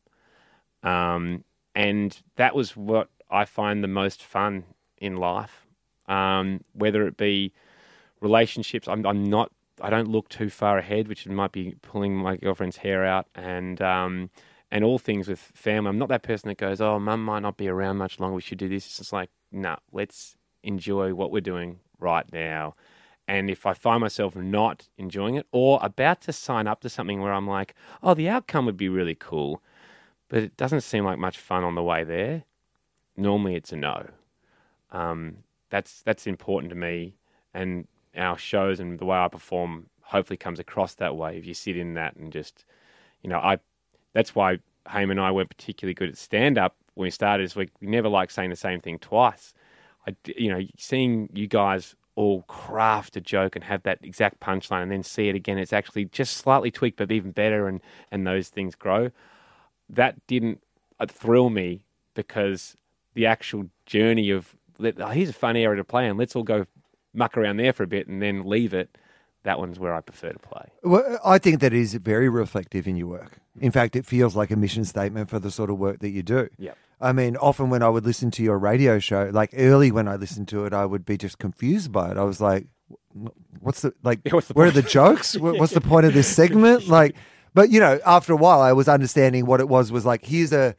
And that was what I find the most fun in life. Whether it be relationships, I don't look too far ahead, which might be pulling my girlfriend's hair out, and all things with family. I'm not that person that goes, oh, mum might not be around much longer, we should do this. It's just like, no, let's enjoy what we're doing right now. And if I find myself not enjoying it or about to sign up to something where I'm like, oh, the outcome would be really cool, but it doesn't seem like much fun on the way there, normally it's a no. That's important to me, and our shows and the way I perform hopefully comes across that way if you sit in that and just, that's why Haim and I weren't particularly good at stand-up when we started. Is we never like saying the same thing twice. Seeing you guys all craft a joke and have that exact punchline and then see it again, it's actually just slightly tweaked but even better, and those things grow. That didn't thrill me because the actual journey of, here's a fun area to play in, let's all go muck around there for a bit and then leave it, that one's where I prefer to play. Well, I think that is very reflective in your work. In fact, it feels like a mission statement for the sort of work that you do. Yep. I mean, often when I would listen to your radio show, like early when I listened to it, I would be just confused by it. I was like, what's the where are the jokes? What's the point of this segment? Like, but after a while, I was understanding what it was like, here's an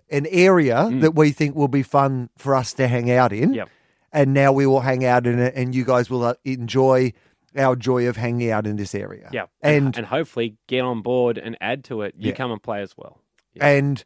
area that we think will be fun for us to hang out in. Yep. And now we will hang out in it, and you guys will enjoy our joy of hanging out in this area. Yeah. And hopefully get on board and add to it. You come and play as well. Yeah. And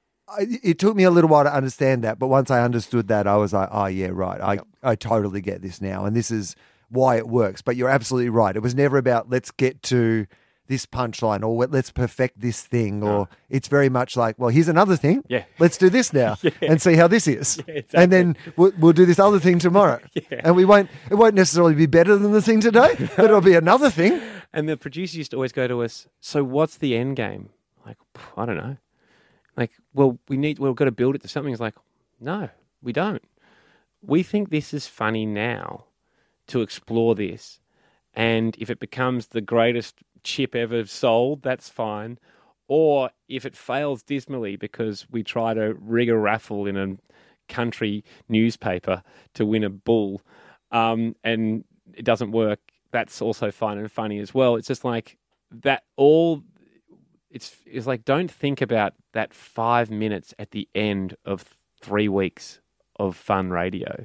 it took me a little while to understand that, but once I understood that, I was like, oh, yeah, right. I totally get this now, and this is why it works. But you're absolutely right. It was never about let's get to this punchline or let's perfect this thing, or it's very much like, well, here's another thing. Yeah. Let's do this now and see how this is. Yeah, exactly. And then we'll do this other thing tomorrow. And it won't necessarily be better than the thing today, but it'll be another thing. And the producers used to always go to us, so what's the end game? Like, I don't know. Like, well, we've got to build it to something. It's like, no, we don't. We think this is funny now to explore this. And if it becomes the greatest chip ever sold, that's fine. Or if it fails dismally because we try to rig a raffle in a country newspaper to win a bull, and it doesn't work, that's also fun and funny as well. It's just like that all... It's like, don't think about that 5 minutes at the end of 3 weeks of fun radio.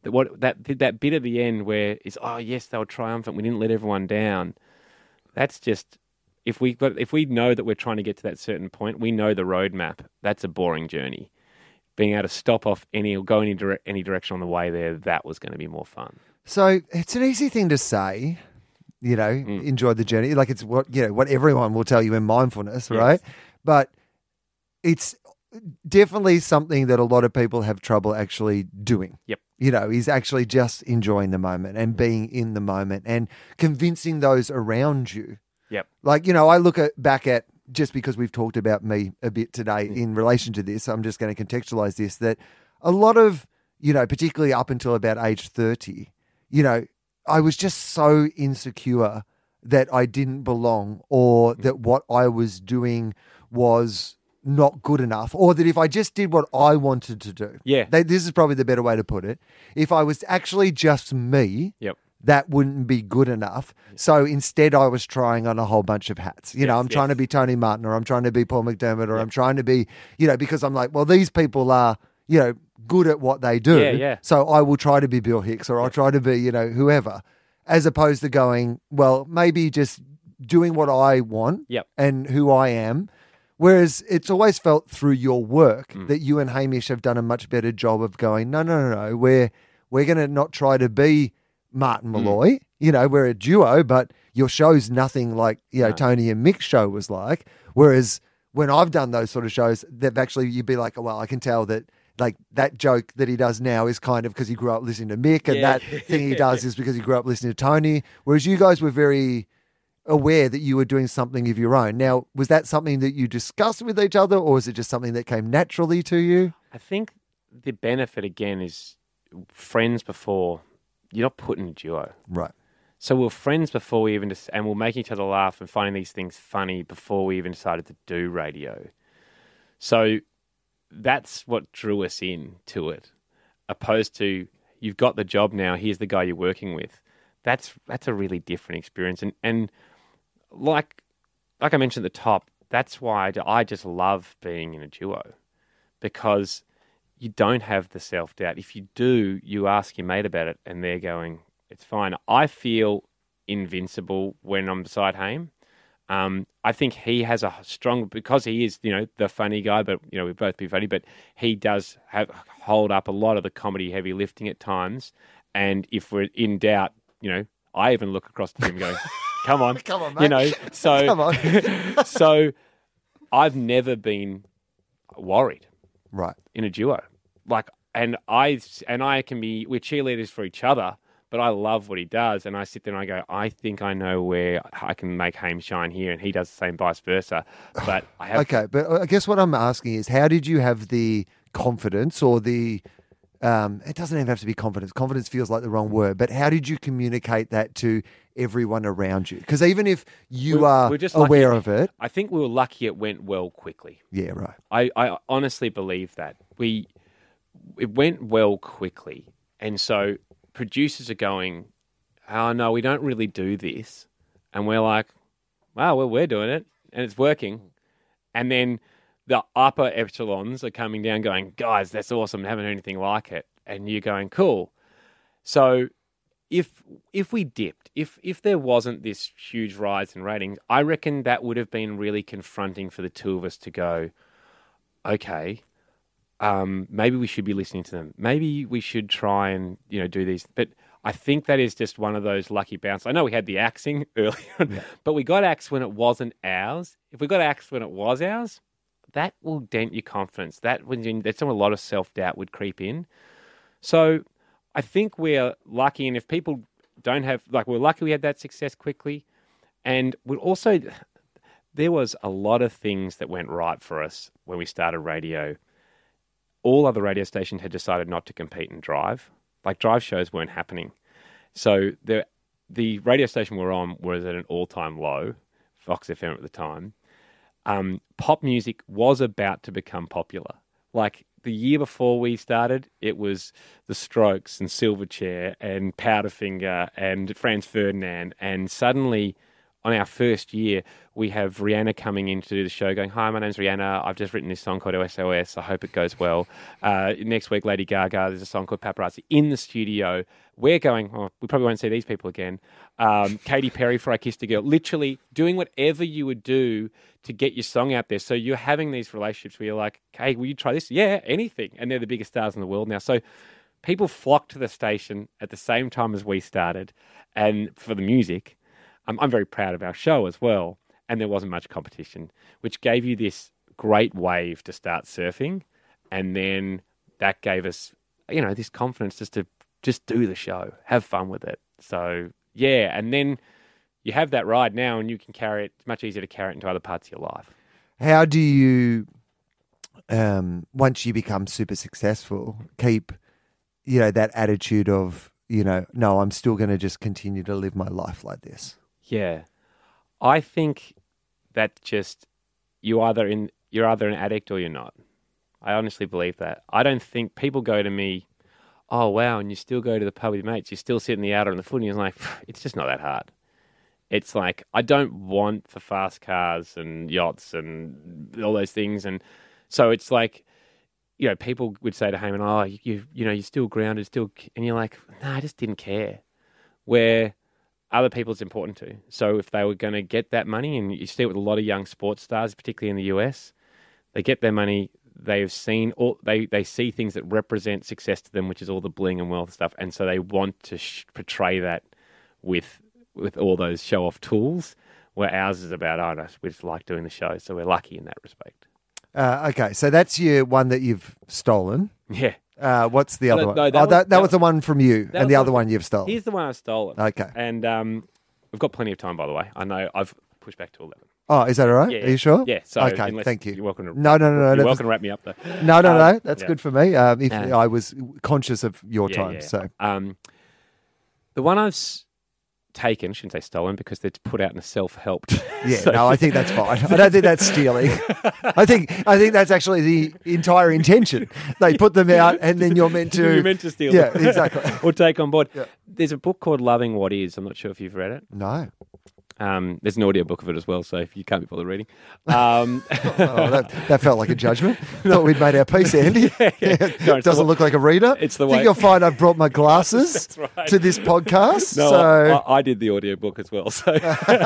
That bit at the end where it's, oh yes, they were triumphant, we didn't let everyone down. That's just, if we know that we're trying to get to that certain point, we know the roadmap. That's a boring journey. Being able to stop off or go any direction on the way there, that was going to be more fun. So it's an easy thing to say. Enjoy the journey. Like it's what everyone will tell you in mindfulness, right? Yes. But it's definitely something that a lot of people have trouble actually doing. Yep. Is actually just enjoying the moment and being in the moment and convincing those around you. Yep. Like, I look back at, just because we've talked about me a bit today in relation to this, I'm just going to contextualize this, that a lot of, particularly up until about age 30, I was just so insecure that I didn't belong, or that what I was doing was not good enough, or that if I just did what I wanted to do, this is probably the better way to put it. If I was actually just me, that wouldn't be good enough. So instead, I was trying on a whole bunch of hats. I'm trying to be Tony Martin, or I'm trying to be Paul McDermott, or I'm trying to be, because I'm like, well, these people are, good at what they do. Yeah. So I will try to be Bill Hicks, or I'll try to be, whoever, as opposed to going, well, maybe just doing what I want and who I am. Whereas it's always felt through your work that you and Hamish have done a much better job of going, no. We're going to not try to be Martin Malloy. We're a duo, but your show's nothing like, Tony and Mick's show was like. Whereas when I've done those sort of shows, they've actually, you'd be like, oh, well, I can tell that, like, that joke that he does now is kind of because he grew up listening to Mick, and that thing he does is because he grew up listening to Tony. Whereas you guys were very aware that you were doing something of your own. Now, was that something that you discussed with each other, or was it just something that came naturally to you? I think the benefit, again, is friends before. You're not put in a duo. Right. So we're friends before we even, and we'll make each other laugh and finding these things funny before we even decided to do radio. So that's what drew us into it, opposed to, you've got the job now, here's the guy you're working with. That's a really different experience. And like I mentioned at the top, that's why I just love being in a duo, because you don't have the self-doubt. If you do, you ask your mate about it and they're going, it's fine. I feel invincible when I'm beside Haim. I think he has a strong, because he is, the funny guy, but, we both be funny, but he does hold up a lot of the comedy heavy lifting at times. And if we're in doubt, I even look across to him going, come on, mate. So, come on. So I've never been worried. Right. In a duo. And I can be, we're cheerleaders for each other, but I love what he does. And I sit there and I go, I think I know where I can make Haim shine here, and he does the same, vice versa. But I have... Okay, but I guess what I'm asking is, how did you have the confidence or the it doesn't even have to be confidence. Confidence feels like the wrong word, but how did you communicate that to everyone around you? Because even if you are just aware lucky. of it. I think we were lucky it went well quickly. Yeah, right. I honestly believe that. It went well quickly. And so producers are going, oh, no, we don't really do this. And we're like, wow, well, we're doing it and it's working. And then the upper echelons are coming down going, guys, that's awesome. I haven't heard anything like it. And you're going, cool. So if we dipped, if there wasn't this huge rise in ratings, I reckon that would have been really confronting for the two of us to go, okay, maybe we should be listening to them. Maybe we should try and, do these. But I think that is just one of those lucky bounces. I know we had the axing earlier, but we got axed when it wasn't ours. If we got axed when it was ours, that will dent your confidence. That's when a lot of self-doubt would creep in. So I think we're lucky, and if people don't have, we're lucky we had that success quickly. And we also, there was a lot of things that went right for us when we started radio. All other radio stations had decided not to compete in drive. Drive shows weren't happening. So the radio station we're on was at an all-time low, Fox FM at the time. Pop music was about to become popular. The year before we started, it was The Strokes and Silverchair and Powderfinger and Franz Ferdinand. And suddenly, on our first year, we have Rihanna coming in to do the show going, hi, my name's Rihanna. I've just written this song called SOS. I hope it goes well. Next week, Lady Gaga. There's a song called Paparazzi in the studio. We're going, we probably won't see these people again. Katy Perry for I Kissed a Girl. Literally doing whatever you would do to get your song out there. So you're having these relationships where you're like, hey, will you try this? Yeah, anything. And they're the biggest stars in the world now. So people flocked to the station at the same time as we started. And for the music, I'm very proud of our show as well. And there wasn't much competition, which gave you this great wave to start surfing. And then that gave us, this confidence just to just do the show, have fun with it. So, yeah. And then you have that ride now and you can carry it. It's much easier to carry it into other parts of your life. How do you, once you become super successful, keep, that attitude of, no, I'm still going to just continue to live my life like this? Yeah. I think that just you're either an addict or you're not. I honestly believe that. I don't think people go to me, oh, wow, and you still go to the pub with your mates, you still sit in the outer on the footy, and it's it's just not that hard. It's I don't want the fast cars and yachts and all those things. And so it's people would say to Heyman, oh, you're still grounded, and you're like, no, I just didn't care. Where other people it's important to. So if they were going to get that money, and you see it with a lot of young sports stars, particularly in the US, they get their money, they've seen they see things that represent success to them, which is all the bling and wealth stuff, and so they want to portray that with all those show-off tools, where ours is about, oh, no, we just like doing the show, so we're lucky in that respect. Okay, so that's your one that you've stolen. Yeah. What's the other one? No, that was the one from you, and the other one you've stolen. Here's the one I've stolen. Okay. And we've got plenty of time, by the way. I know I've pushed back to 11. Oh, is that all right? Yeah. Are you sure? Yeah. So okay, thank you. You're welcome to. No. You're welcome to wrap me up, though. No. That's good for me. If I was conscious of your time, yeah. so the one I've taken, I shouldn't say stolen, because they're put out in a self-help. Yeah, no, I think that's fine. I don't think that's stealing. I think that's actually the entire intention. They put them out, and then you're meant to. You're meant to steal. Yeah, them. exactly. Or take on board. Yeah. There's a book called Loving What Is. I'm not sure if you've read it. No. There's an audio book of it as well, so if you can't be bothered reading. That felt like a judgment. Thought we'd made our peace, Andy. No, doesn't look like a reader. It's the I think way. you'll find I've brought my glasses to this podcast. No, so. I did the audio book as well. So,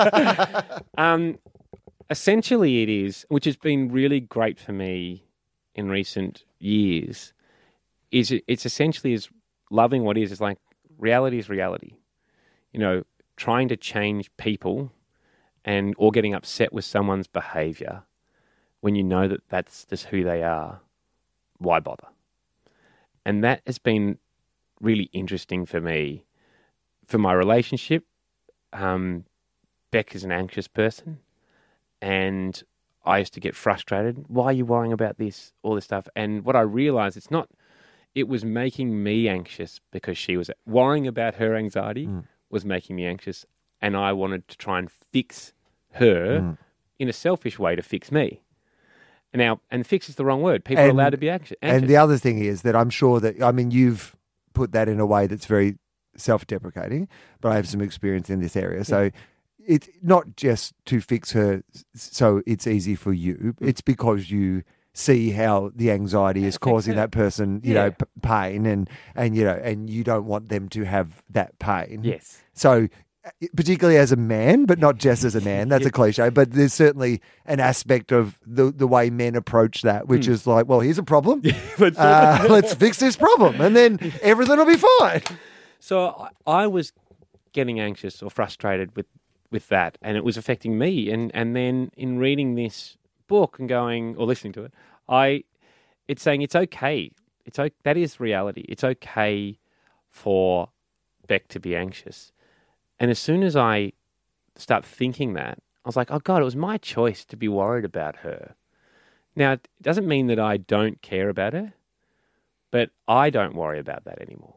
essentially, it is, which has been really great for me in recent years. It's essentially is loving what is like reality is reality. Trying to change people or getting upset with someone's behavior when you know that that's just who they are, why bother? And that has been really interesting for me. For my relationship, Beck is an anxious person, and I used to get frustrated. Why are you worrying about this, all this stuff? And what I realised, it was making me anxious because she was worrying about her anxiety was making me anxious, and I wanted to try and fix her in a selfish way to fix me. Now, and fix is the wrong word. People are allowed to be anxious. And the other thing is that I'm sure that, I mean, you've put that in a way that's very self-deprecating, but I have some experience in this area. So it's not just to fix her so it's easy for you. It's because you see how the anxiety is causing that person, you know, pain, and you know, and you don't want them to have that pain. Yes. So particularly as a man, but not just as a man, that's a cliche, but there's certainly an aspect of the way men approach that, which is like, well, here's a problem. Let's fix this problem, and then everything will be fine. So I was getting anxious or frustrated with that, and it was affecting me. And then in reading this book and going or listening to it, it's saying it's okay. That is reality. It's okay for Beck to be anxious. And as soon as I start thinking that, I was like, oh God, it was my choice to be worried about her. Now, it doesn't mean that I don't care about her, but I don't worry about that anymore.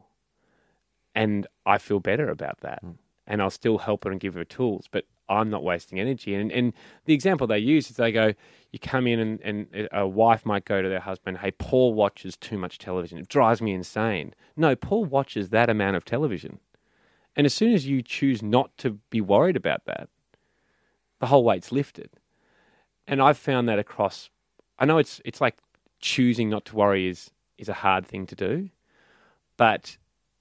And I feel better about that. And I'll still help her and give her tools, but I'm not wasting energy. And the example they use is they go, you come in and a wife might go to their husband, hey, Paul watches too much television. It drives me insane. No, Paul watches that amount of television. And as soon as you choose not to be worried about that, the whole weight's lifted. And I've found that across, I know it's like choosing not to worry is a hard thing to do, but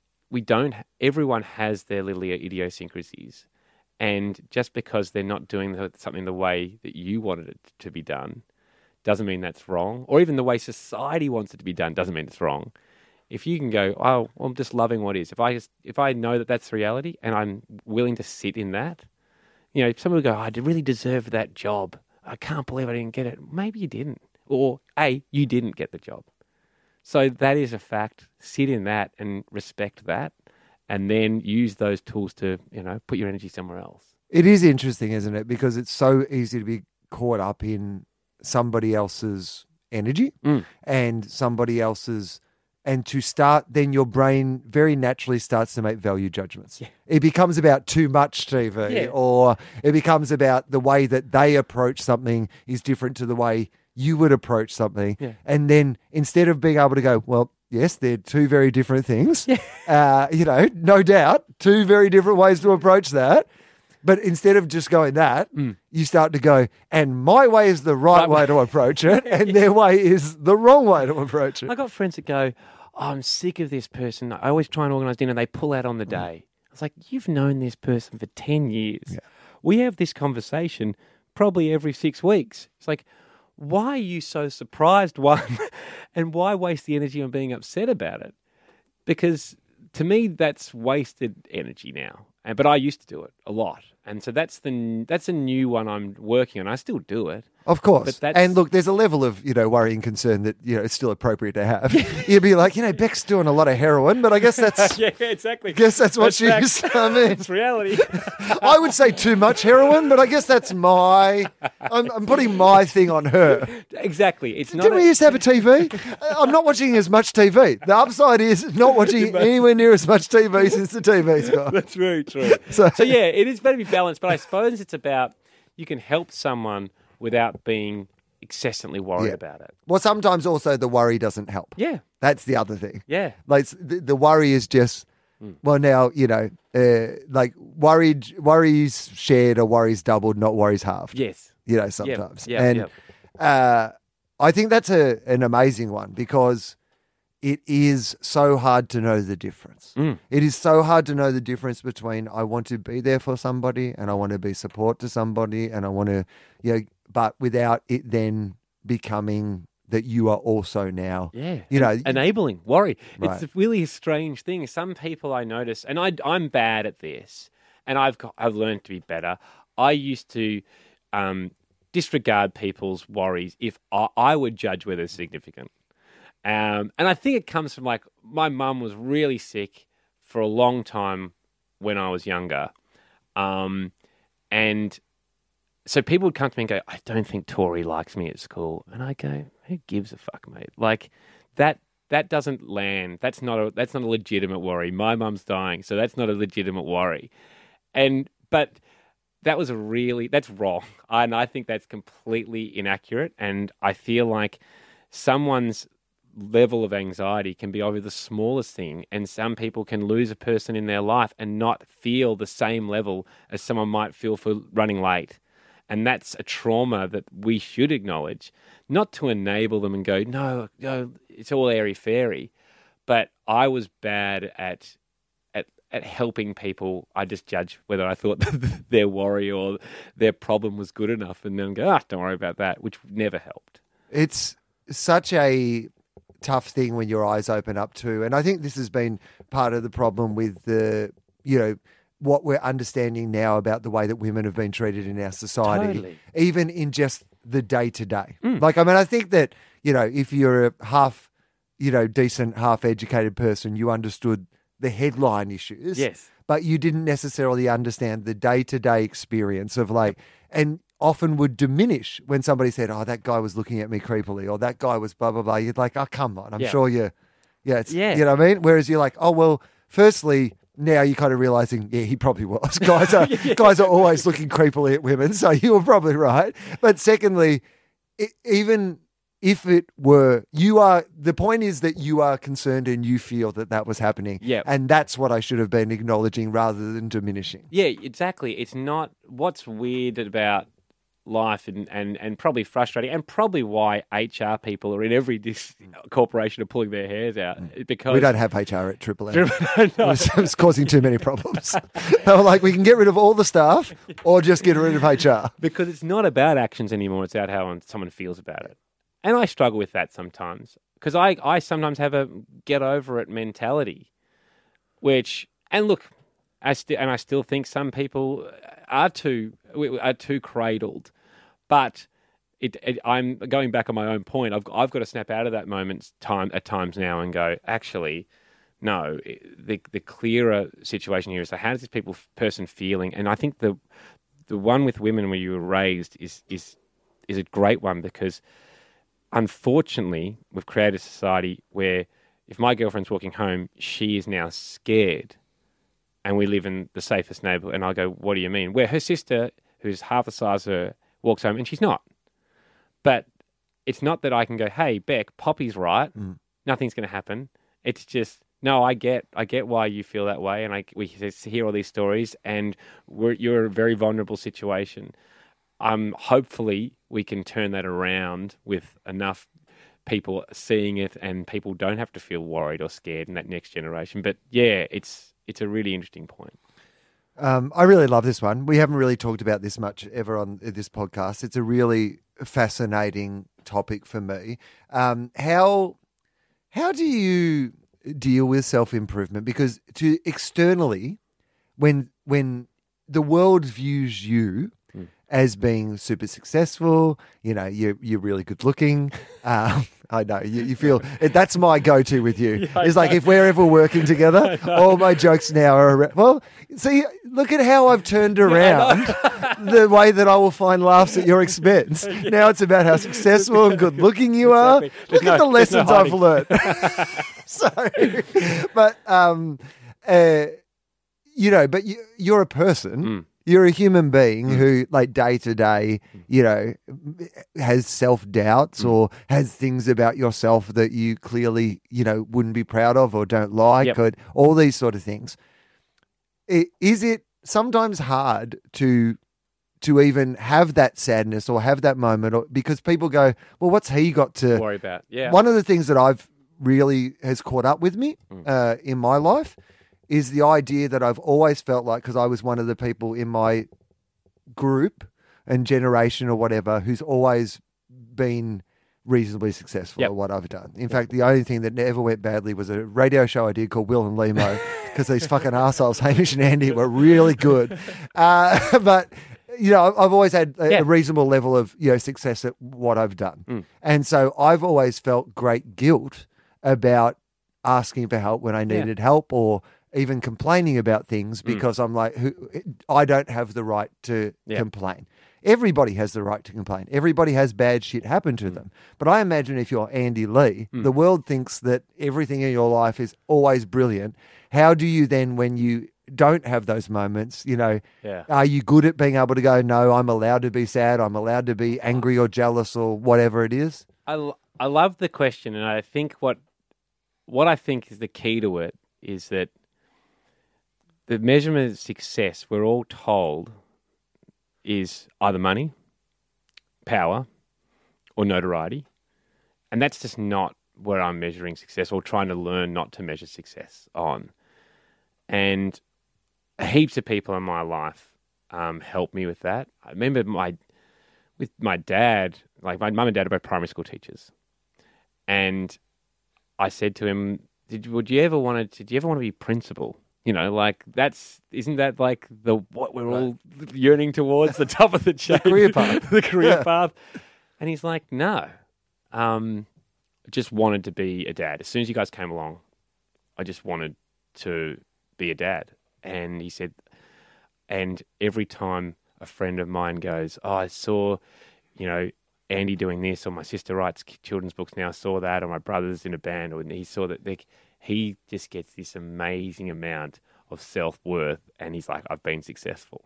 everyone has their little idiosyncrasies. And just because they're not doing something the way that you wanted it to be done doesn't mean that's wrong. Or even the way society wants it to be done doesn't mean it's wrong. If you can go, oh, well, I'm just loving what is. If I know that that's reality and I'm willing to sit in that, you know, if someone would go, oh, I really deserve that job. I can't believe I didn't get it. Maybe you didn't. Or you didn't get the job. So that is a fact. Sit in that and respect that, and then use those tools to, you know, put your energy somewhere else. It is interesting, isn't it? Because it's so easy to be caught up in somebody else's energy and somebody else's, and to start, then your brain very naturally starts to make value judgments. Yeah. It becomes about too much TV, or it becomes about the way that they approach something is different to the way you would approach something. Yeah. And then instead of being able to go, well, yes, they're two very different things. Yeah. You know, no doubt, two very different ways to approach that. But instead of just going that, you start to go, and my way is the right way to approach it, and their way is the wrong way to approach it. I got friends that go, oh, I'm sick of this person. I always try and organise dinner. They pull out on the day. I was like, you've known this person for 10 years. Yeah. We have this conversation probably every 6 weeks. It's like, why are you so surprised, one? And why waste the energy on being upset about it? Because to me, that's wasted energy now. But I used to do it a lot. And so that's a new one I'm working on. I still do it. Of course. And look, there's a level of, you know, worry and concern that, you know, it's still appropriate to have. You'd be like, you know, Beck's doing a lot of heroin, but I guess that's... yeah, exactly. I guess that's what she's... I mean, it's reality. I would say too much heroin, but I guess that's I'm putting my thing on her. Exactly. It's not. Didn't we used to have a TV? I'm not watching as much TV. The upside is not watching anywhere near as much TV since the TV's gone. That's very true. So yeah, it is better to be balanced, but I suppose it's about you can help someone without being excessively worried about it. Well, sometimes also the worry doesn't help. Yeah. That's the other thing. Yeah. Like the worry is just, well, now, you know, like worries shared or worries doubled, not worries halved. Yes. You know, sometimes. Yeah. And I think that's an amazing one because it is so hard to know the difference. It is so hard to know the difference between I want to be there for somebody and I want to be support to somebody and I want to, you know, but without it then becoming that you are also now, you know, enabling worry. Right. It's really a strange thing. Some people I notice, and I'm bad at this, and I've learned to be better. I used to disregard people's worries if I would judge whether they're significant. And I think it comes from, like, my mum was really sick for a long time when I was younger. And so people would come to me and go, I don't think Tori likes me at school. And I go, who gives a fuck, mate? Like, that that doesn't land. That's not a legitimate worry. My mum's dying, so that's not a legitimate worry. But that's wrong. And I think that's completely inaccurate. And I feel like someone's level of anxiety can be over the smallest thing, and some people can lose a person in their life and not feel the same level as someone might feel for running late. And that's a trauma that we should acknowledge, not to enable them and go, no, it's all airy-fairy. But I was bad at helping people. I just judge whether I thought their worry or their problem was good enough, and then go, don't worry about that, which never helped. It's such a tough thing when your eyes open up to, and I think this has been part of the problem with what we're understanding now about the way that women have been treated in our society, Totally. even in just the day-to-day. I think that, if you're a half, decent, half-educated person, you understood the headline issues. Yes. But you didn't necessarily understand the day-to-day experience of and often would diminish when somebody said, oh, that guy was looking at me creepily, or that guy was blah, blah, blah. You'd like, oh, come on. I'm sure you know what I mean? Whereas you're like, oh, well, firstly, now you're kind of realizing, yeah, he probably was. Guys are always looking creepily at women, so you were probably right. But secondly, even if it were, the point is that you are concerned and you feel that was happening. Yeah. And that's what I should have been acknowledging rather than diminishing. Yeah, exactly. It's not what's weird about life and probably frustrating, and probably why HR people are in every corporation are pulling their hairs out, because we don't have HR at Triple M. No. It's causing too many problems. They were like, we can get rid of all the staff or just get rid of HR. Because it's not about actions anymore, it's about how someone feels about it. And I struggle with that sometimes, because I sometimes have a get over it mentality, and look, I still think some people are too cradled, but I'm going back on my own point. I've got to snap out of that moment at times now and go, actually, no. The clearer situation here is, so how does this person feeling? And I think the one with women where you were raised is a great one, because unfortunately we've created a society where if my girlfriend's walking home, she is now scared. And we live in the safest neighborhood. And I go, what do you mean? Where her sister, who's half the size of her, walks home and she's not. But it's not that I can go, hey, Beck, Poppy's right. Nothing's going to happen. It's just, no, I get why you feel that way. And we hear all these stories, and you're in a very vulnerable situation. Hopefully we can turn that around with enough people seeing it, and people don't have to feel worried or scared in that next generation. But yeah, it's a really interesting point. I really love this one. We haven't really talked about this much ever on this podcast. It's a really fascinating topic for me. How do you deal with self-improvement? Because externally, when the world views you as being super successful, you're really good looking. I know you feel that's my go-to with you. It's like, if we're ever working together, all my jokes now are around, well, see, look at how I've turned around the way that I will find laughs at your expense. Now it's about how successful and good looking you are. Look at the lessons I've learned. But you're a person. You're a human being who, day to day, has self-doubts or has things about yourself that you clearly, wouldn't be proud of or don't like, or all these sort of things. Is it sometimes hard to even have that sadness or have that moment, because people go, well, what's he got to worry about? Yeah. One of the things that I've really has caught up with me in my life is the idea that I've always felt like, because I was one of the people in my group and generation or whatever who's always been reasonably successful at what I've done. In fact, the only thing that never went badly was a radio show I did called Will and Limo, because these fucking assholes, Hamish and Andy, were really good. But I've always had a reasonable level of success at what I've done. And so I've always felt great guilt about asking for help when I needed help, or even complaining about things because I'm like, I don't have the right to complain. Everybody has the right to complain. Everybody has bad shit happen to them. But I imagine if you're Andy Lee, the world thinks that everything in your life is always brilliant. How do you then, when you don't have those moments, are you good at being able to go, no, I'm allowed to be sad, I'm allowed to be angry or jealous or whatever it is? I love the question, and I think what I think is the key to it is that the measurement of success, we're all told, is either money, power, or notoriety. And that's just not where I'm measuring success or trying to learn not to measure success on. And heaps of people in my life helped me with that. I remember with my dad, like my mum and dad are both primary school teachers. And I said to him, did you ever want to be principal? Isn't that like what we're all yearning towards, the top of the chain? The career path. The career path. And he's like, no. Just wanted to be a dad. As soon as you guys came along, I just wanted to be a dad. And he said, and every time a friend of mine goes, oh, I saw, Andy doing this, or my sister writes children's books now, I saw that, or my brother's in a band, or he saw that, he just gets this amazing amount of self-worth, and he's like, I've been successful.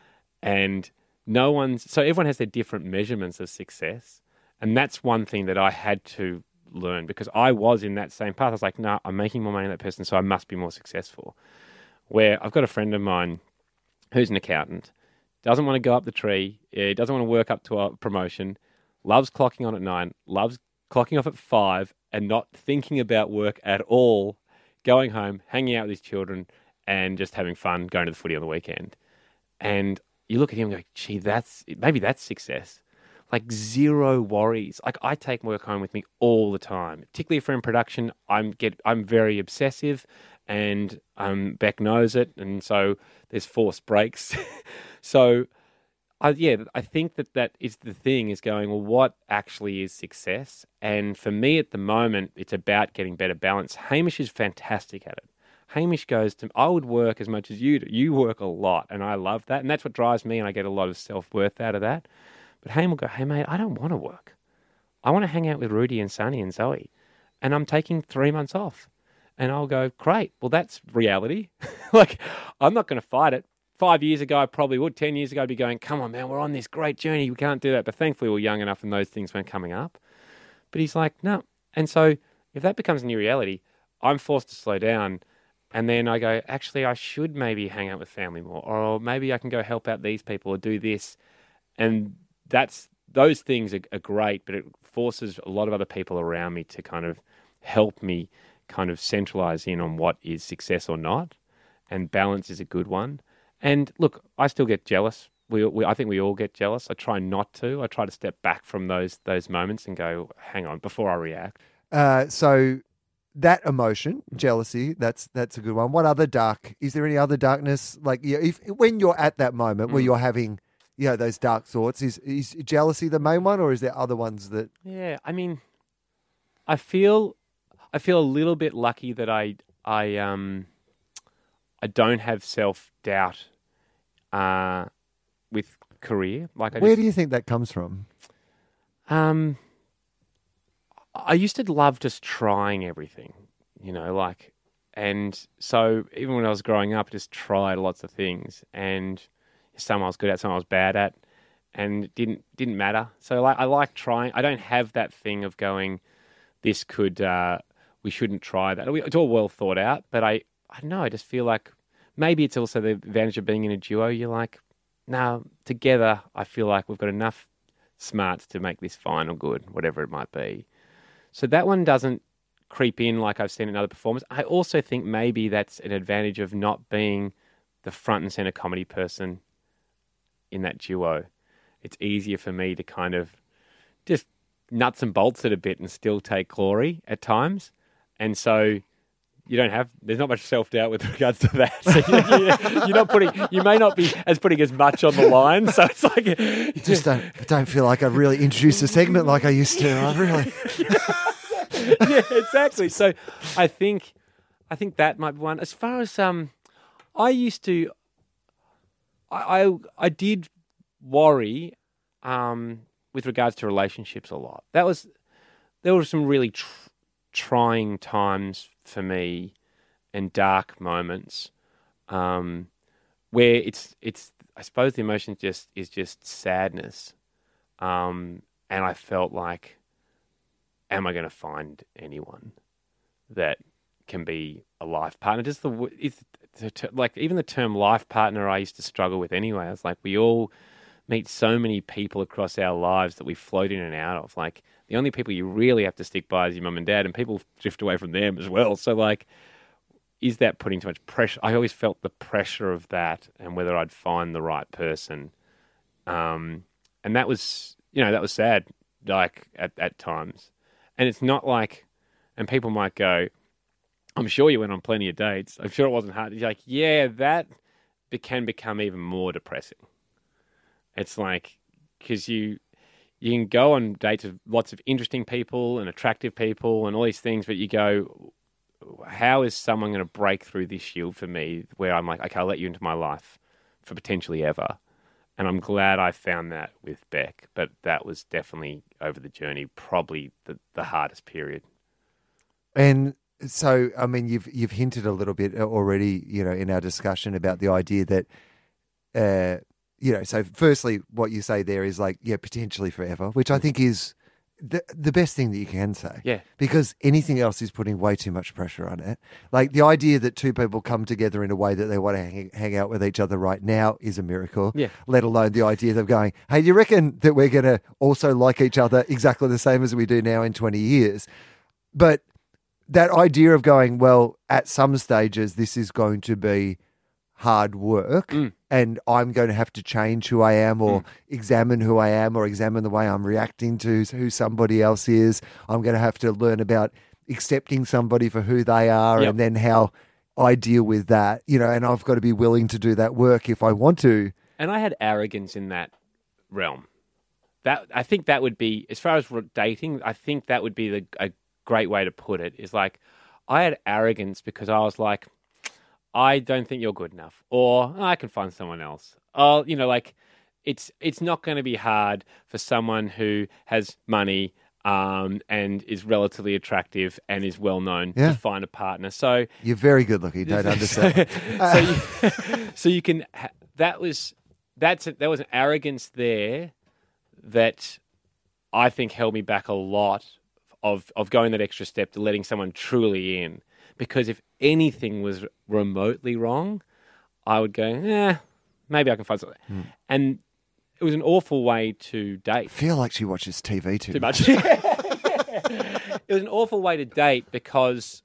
And so everyone has their different measurements of success, and that's one thing that I had to learn, because I was in that same path. I was like, no, I'm making more money than that person, so I must be more successful. Where I've got a friend of mine who's an accountant, doesn't want to go up the tree, doesn't want to work up to a promotion, loves clocking on at 9, loves clocking off at 5, and not thinking about work at all, going home, hanging out with his children, and just having fun, going to the footy on the weekend. And you look at him and go, gee, maybe that's success. Like zero worries. Like I take work home with me all the time, particularly if we're in production. I'm very obsessive, and Beck knows it, and so there's forced breaks. So I think that is the thing, is going, well, what actually is success? And for me at the moment, it's about getting better balance. Hamish is fantastic at it. Hamish goes to, I would work as much as you do. You work a lot, and I love that. And that's what drives me, and I get a lot of self-worth out of that. But Hamish will go, hey, mate, I don't want to work. I want to hang out with Rudy and Sonny and Zoe, and I'm taking 3 months off. And I'll go, great, well, that's reality. Like, I'm not going to fight it. 5 years ago, I probably would. 10 years ago, I'd be going, come on, man, we're on this great journey. We can't do that. But thankfully, we're young enough and those things weren't coming up. But he's like, no. And so if that becomes a new reality, I'm forced to slow down. And then I go, actually, I should maybe hang out with family more. Or maybe I can go help out these people or do this. And those things are great, but it forces a lot of other people around me to kind of help me kind of centralize in on what is success or not. And balance is a good one. And look, I still get jealous. I think we all get jealous. I try not to. I try to step back from those moments and go, hang on, before I react. So that emotion, jealousy, that's a good one. What other is there any other darkness? Like when you're at that moment where you're having, those dark thoughts, is jealousy the main one, or is there other ones that? Yeah, I mean, I feel a little bit lucky that I don't have self-doubt with career. Where do you think that comes from? I used to love just trying everything, and so even when I was growing up, I just tried lots of things, and some I was good at, some I was bad at, and it didn't matter. So I like trying. I don't have that thing of going, this could, we shouldn't try that. It's all well thought out, but I don't know, I just feel like maybe it's also the advantage of being in a duo. You're like, no, together I feel like we've got enough smarts to make this fine or good, whatever it might be. So that one doesn't creep in like I've seen in other performers. I also think maybe that's an advantage of not being the front and center comedy person in that duo. It's easier for me to kind of just nuts and bolts it a bit and still take glory at times. And so there's not much self-doubt with regards to that. So you may not be putting as much on the line. So it's like, you just don't feel like I've really introduced a segment like I used to. I really. Yeah, exactly. So I think I think that might be one. As far as I used to, I did worry with regards to relationships a lot. There were some really trying times for me and dark moments where it's I suppose the emotion is just sadness, and I felt like, am I going to find anyone that can be a life partner? Just like even the term life partner, I used to struggle with anyway. I was like, we all meet so many people across our lives that we float in and out of. Like the only people you really have to stick by is your mum and dad, and people drift away from them as well. So like, is that putting too much pressure? I always felt the pressure of that and whether I'd find the right person. And that was, that was sad, like at times. And it's not like, and people might go, I'm sure you went on plenty of dates. I'm sure it wasn't hard. You're like, yeah, that can become even more depressing. It's like, because you can go on dates with lots of interesting people and attractive people and all these things, but you go, how is someone going to break through this shield for me where I'm like, okay, I'll let you into my life for potentially ever. And I'm glad I found that with Beck, but that was definitely over the journey, probably the hardest period. And so, I mean, you've hinted a little bit already, in our discussion about the idea that, so firstly, what you say there is like, yeah, potentially forever, which I think is the best thing that you can say. Yeah. Because anything else is putting way too much pressure on it. Like the idea that two people come together in a way that they want to hang out with each other right now is a miracle. Yeah. Let alone the idea of going, hey, do you reckon that we're going to also like each other exactly the same as we do now in 20 years? But that idea of going, well, at some stages, this is going to be hard work and I'm going to have to change who I am or examine who I am or examine the way I'm reacting to who somebody else is. I'm going to have to learn about accepting somebody for who they are and then how I deal with that, and I've got to be willing to do that work if I want to. And I had arrogance in that realm. I think that would be, as far as dating, I think that would be a great way to put it, is like I had arrogance because I was like, I don't think you're good enough, or I can find someone else. Oh, like it's not going to be hard for someone who has money and is relatively attractive and is well known to find a partner. So you're very good looking. Don't understand. So you can. There was an arrogance there that I think held me back a lot of going that extra step to letting someone truly in. Because if anything was remotely wrong, I would go, maybe I can find something. And it was an awful way to date. I feel like she watches TV too much. It was an awful way to date because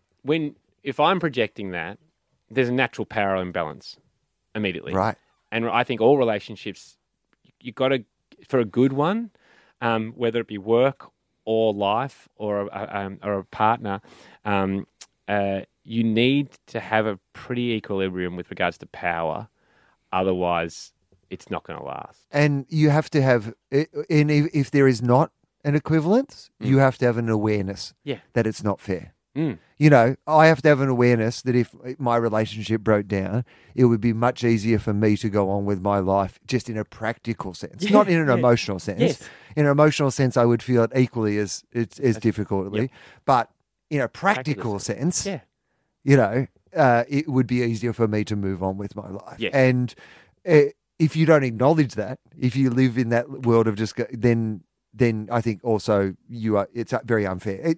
if I'm projecting that, there's a natural power imbalance immediately. Right. And I think all relationships, you got to, for a good one, whether it be work or life or a partner, you need to have a pretty equilibrium with regards to power. Otherwise, it's not going to last. And you have to have, and if there is not an equivalence, you have to have an awareness that it's not fair. I have to have an awareness that if my relationship broke down, it would be much easier for me to go on with my life just in a practical sense, not in an emotional sense. Yes. In an emotional sense, I would feel it equally as difficultly. But in a practical sense, it would be easier for me to move on with my life. Yes. And if you don't acknowledge that, if you live in that world of just then I think also it's very unfair.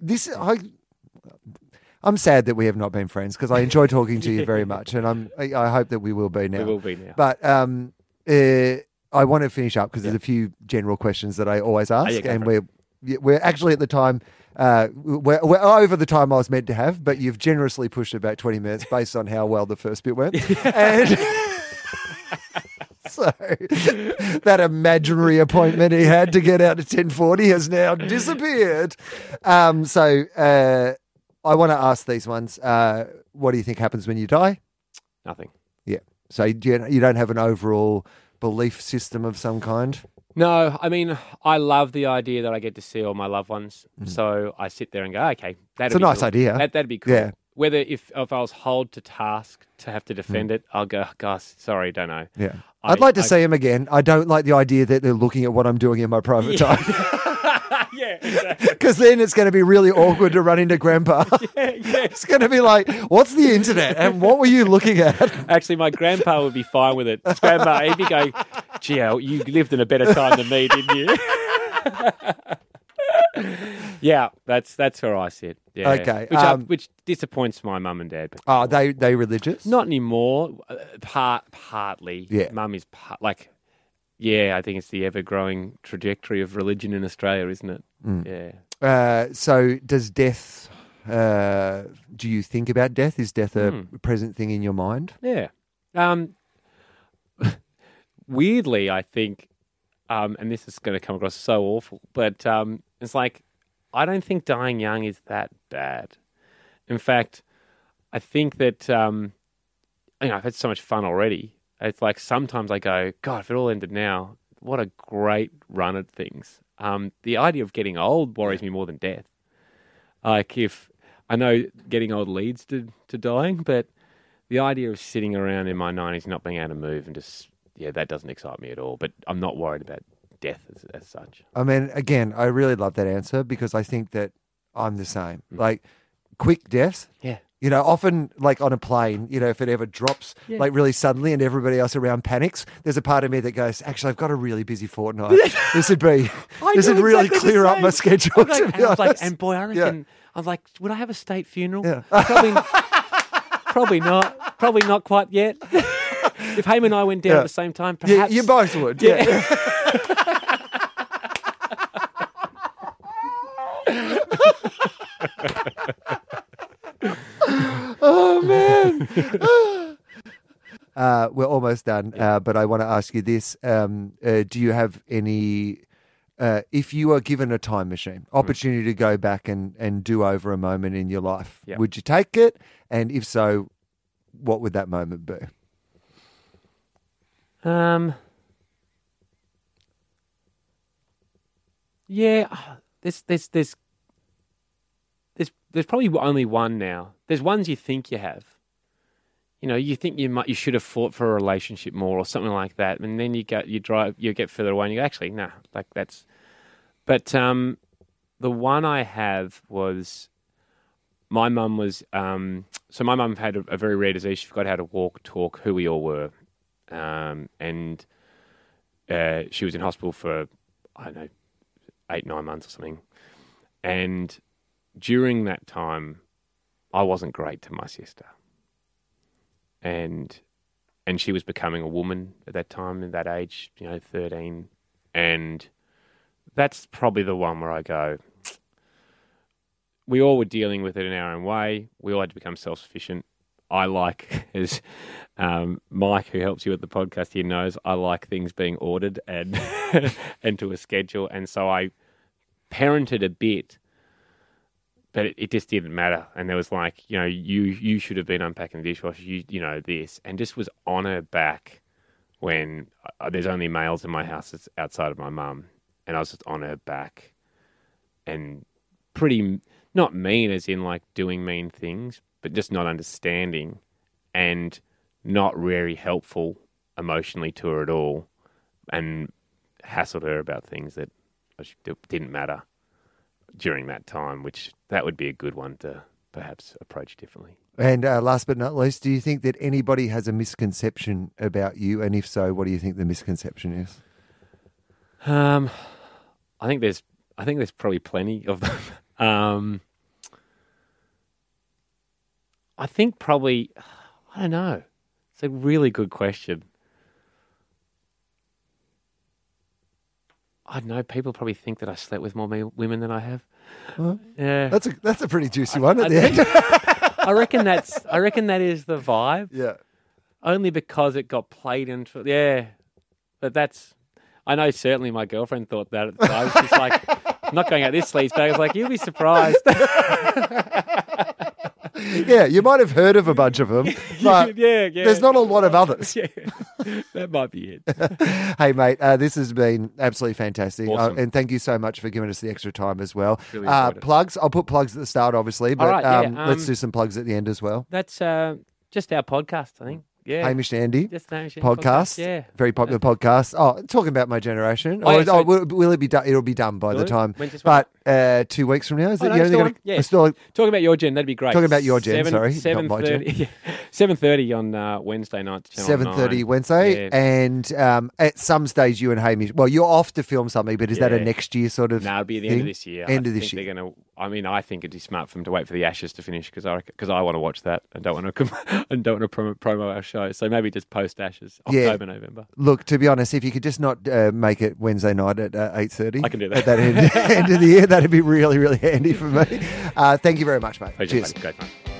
I'm sad that we have not been friends because I enjoy talking to you very much, and I hope that we will be now. We will be now. But I want to finish up because there's a few general questions that I always ask, and we're actually at the time. We're over the time I was meant to have, but you've generously pushed it back 20 minutes based on how well the first bit went. And so that imaginary appointment he had to get out at 10:40 has now disappeared. I want to ask these ones. What do you think happens when you die? Nothing. Yeah. So you don't have an overall belief system of some kind? No, I mean, I love the idea that I get to see all my loved ones. So I sit there and go, okay, it's a nice idea. That'd be cool. Yeah. whether if I was hauled to task to have to defend it, I'll go, gosh, sorry, don't know. Yeah. I'd like to see him again. I don't like the idea that they're looking at what I'm doing in my private time. Yeah, exactly. Because then it's going to be really awkward to run into Grandpa. Yeah. It's going to be like, what's the internet and what were you looking at? Actually, my grandpa would be fine with it. Grandpa, he'd be going, gee, Al, you lived in a better time than me, didn't you? Yeah, that's where I sit. Yeah. Okay. Which disappoints my mum and dad. But Oh, they religious? not anymore. Partly. Yeah. Mum is yeah, I think it's the ever-growing trajectory of religion in Australia, isn't it? Yeah. So does death, do you think about death? Is death a present thing in your mind? Yeah. Weirdly, I think, and this is going to come across so awful, but it's like, I don't think dying young is that bad. In fact, I think that, I've had so much fun already. It's like sometimes I go, God, if it all ended now, what a great run at things. The idea of getting old worries me more than death. Like if I know getting old leads to dying, but the idea of sitting around in my 90s not being able to move and just, that doesn't excite me at all. But I'm not worried about death as such. I mean, again, I really love that answer because I think that I'm the same. Like quick deaths. Yeah. Often like on a plane, if it ever drops like really suddenly and everybody else around panics, there's a part of me that goes, actually, I've got a really busy fortnight. This would really clear up my schedule. And boy, I reckon, I'm like, would I have a state funeral? Yeah. Probably not. Probably not quite yet. If Haim and I went down at the same time, perhaps. You both would. Yeah. Oh, man. We're almost done, but I want to ask you this. Do you have any, if you are given a time machine, opportunity to go back and do over a moment in your life, would you take it? And if so, what would that moment be? There's probably only one now. There's ones you think you have. You think you should have fought for a relationship more or something like that, and then you get further away and you go, actually, no, like that's. But the one I have was my mum was. So my mum had a very rare disease. She forgot how to walk, talk, who we all were, and she was in hospital for 8-9 months or something, and during that time, I wasn't great to my sister. And she was becoming a woman at that time, at that age, 13. And that's probably the one where I go, we all were dealing with it in our own way. We all had to become self-sufficient. I like, as Mike, who helps you with the podcast here, knows, I like things being ordered and and to a schedule. And so I parented a bit, but it just didn't matter. And there was like, you should have been unpacking the dishwasher, this. And just was on her back when there's only males in my house that's outside of my mum. And I was just on her back and pretty, not mean as in like doing mean things, but just not understanding and not very helpful emotionally to her at all, and hassled her about things that didn't matter during that time, which that would be a good one to perhaps approach differently. And last but not least, do you think that anybody has a misconception about you? And if so, what do you think the misconception is? I think there's probably plenty of them. I think probably, I don't know. It's a really good question. I don't know. People probably think that I slept with more women than I have. Well, yeah, that's a pretty juicy one at the end. I reckon that is the vibe. Yeah. Only because it got played into. Yeah, but that's. I know certainly my girlfriend thought that at the time. She's like, I'm not going out this sleaze bag. I was like, you'll be surprised. Yeah, you might have heard of a bunch of them, but yeah. there's not a lot of others. Yeah. That might be it. Hey, mate, this has been absolutely fantastic. Awesome. And thank you so much for giving us the extra time as well. Really enjoyed it. Plugs, I'll put plugs at the start, obviously, but All right, yeah, let's do some plugs at the end as well. That's just our podcast, I think. Yeah. Hamish and Andy Just Hamish and podcast. Yeah. Very popular podcast. Oh, talking about my generation. Oh, yeah, so- will it be done? It'll be done by the Will it? time. When's this But 2 weeks from now, is Oh, it? no, You're still only on? Yeah. gonna- still Talking about your gen, that'd be great. Talking about your gen, sorry, not my 7:30 gen. 7:30 on Wednesday night. 7:30 Wednesday, Yeah. and at some stage, you and Hamish. Well, you're off to film something, but is that a Yeah. next year sort of? No, it'll be at the thing? end of this year. End of I this think year. They're gonna. I mean, I think it'd be smart for them to wait for the Ashes to finish because I want to watch that and don't want to promo our show. So maybe just post Ashes, Yeah. October, November. Look, to be honest, if you could just not make it Wednesday night at 8:30, I can do that. at that end of the year. That'd be really, really handy for me. Thank you very much, mate. Pleasure, Cheers. mate. Great fun.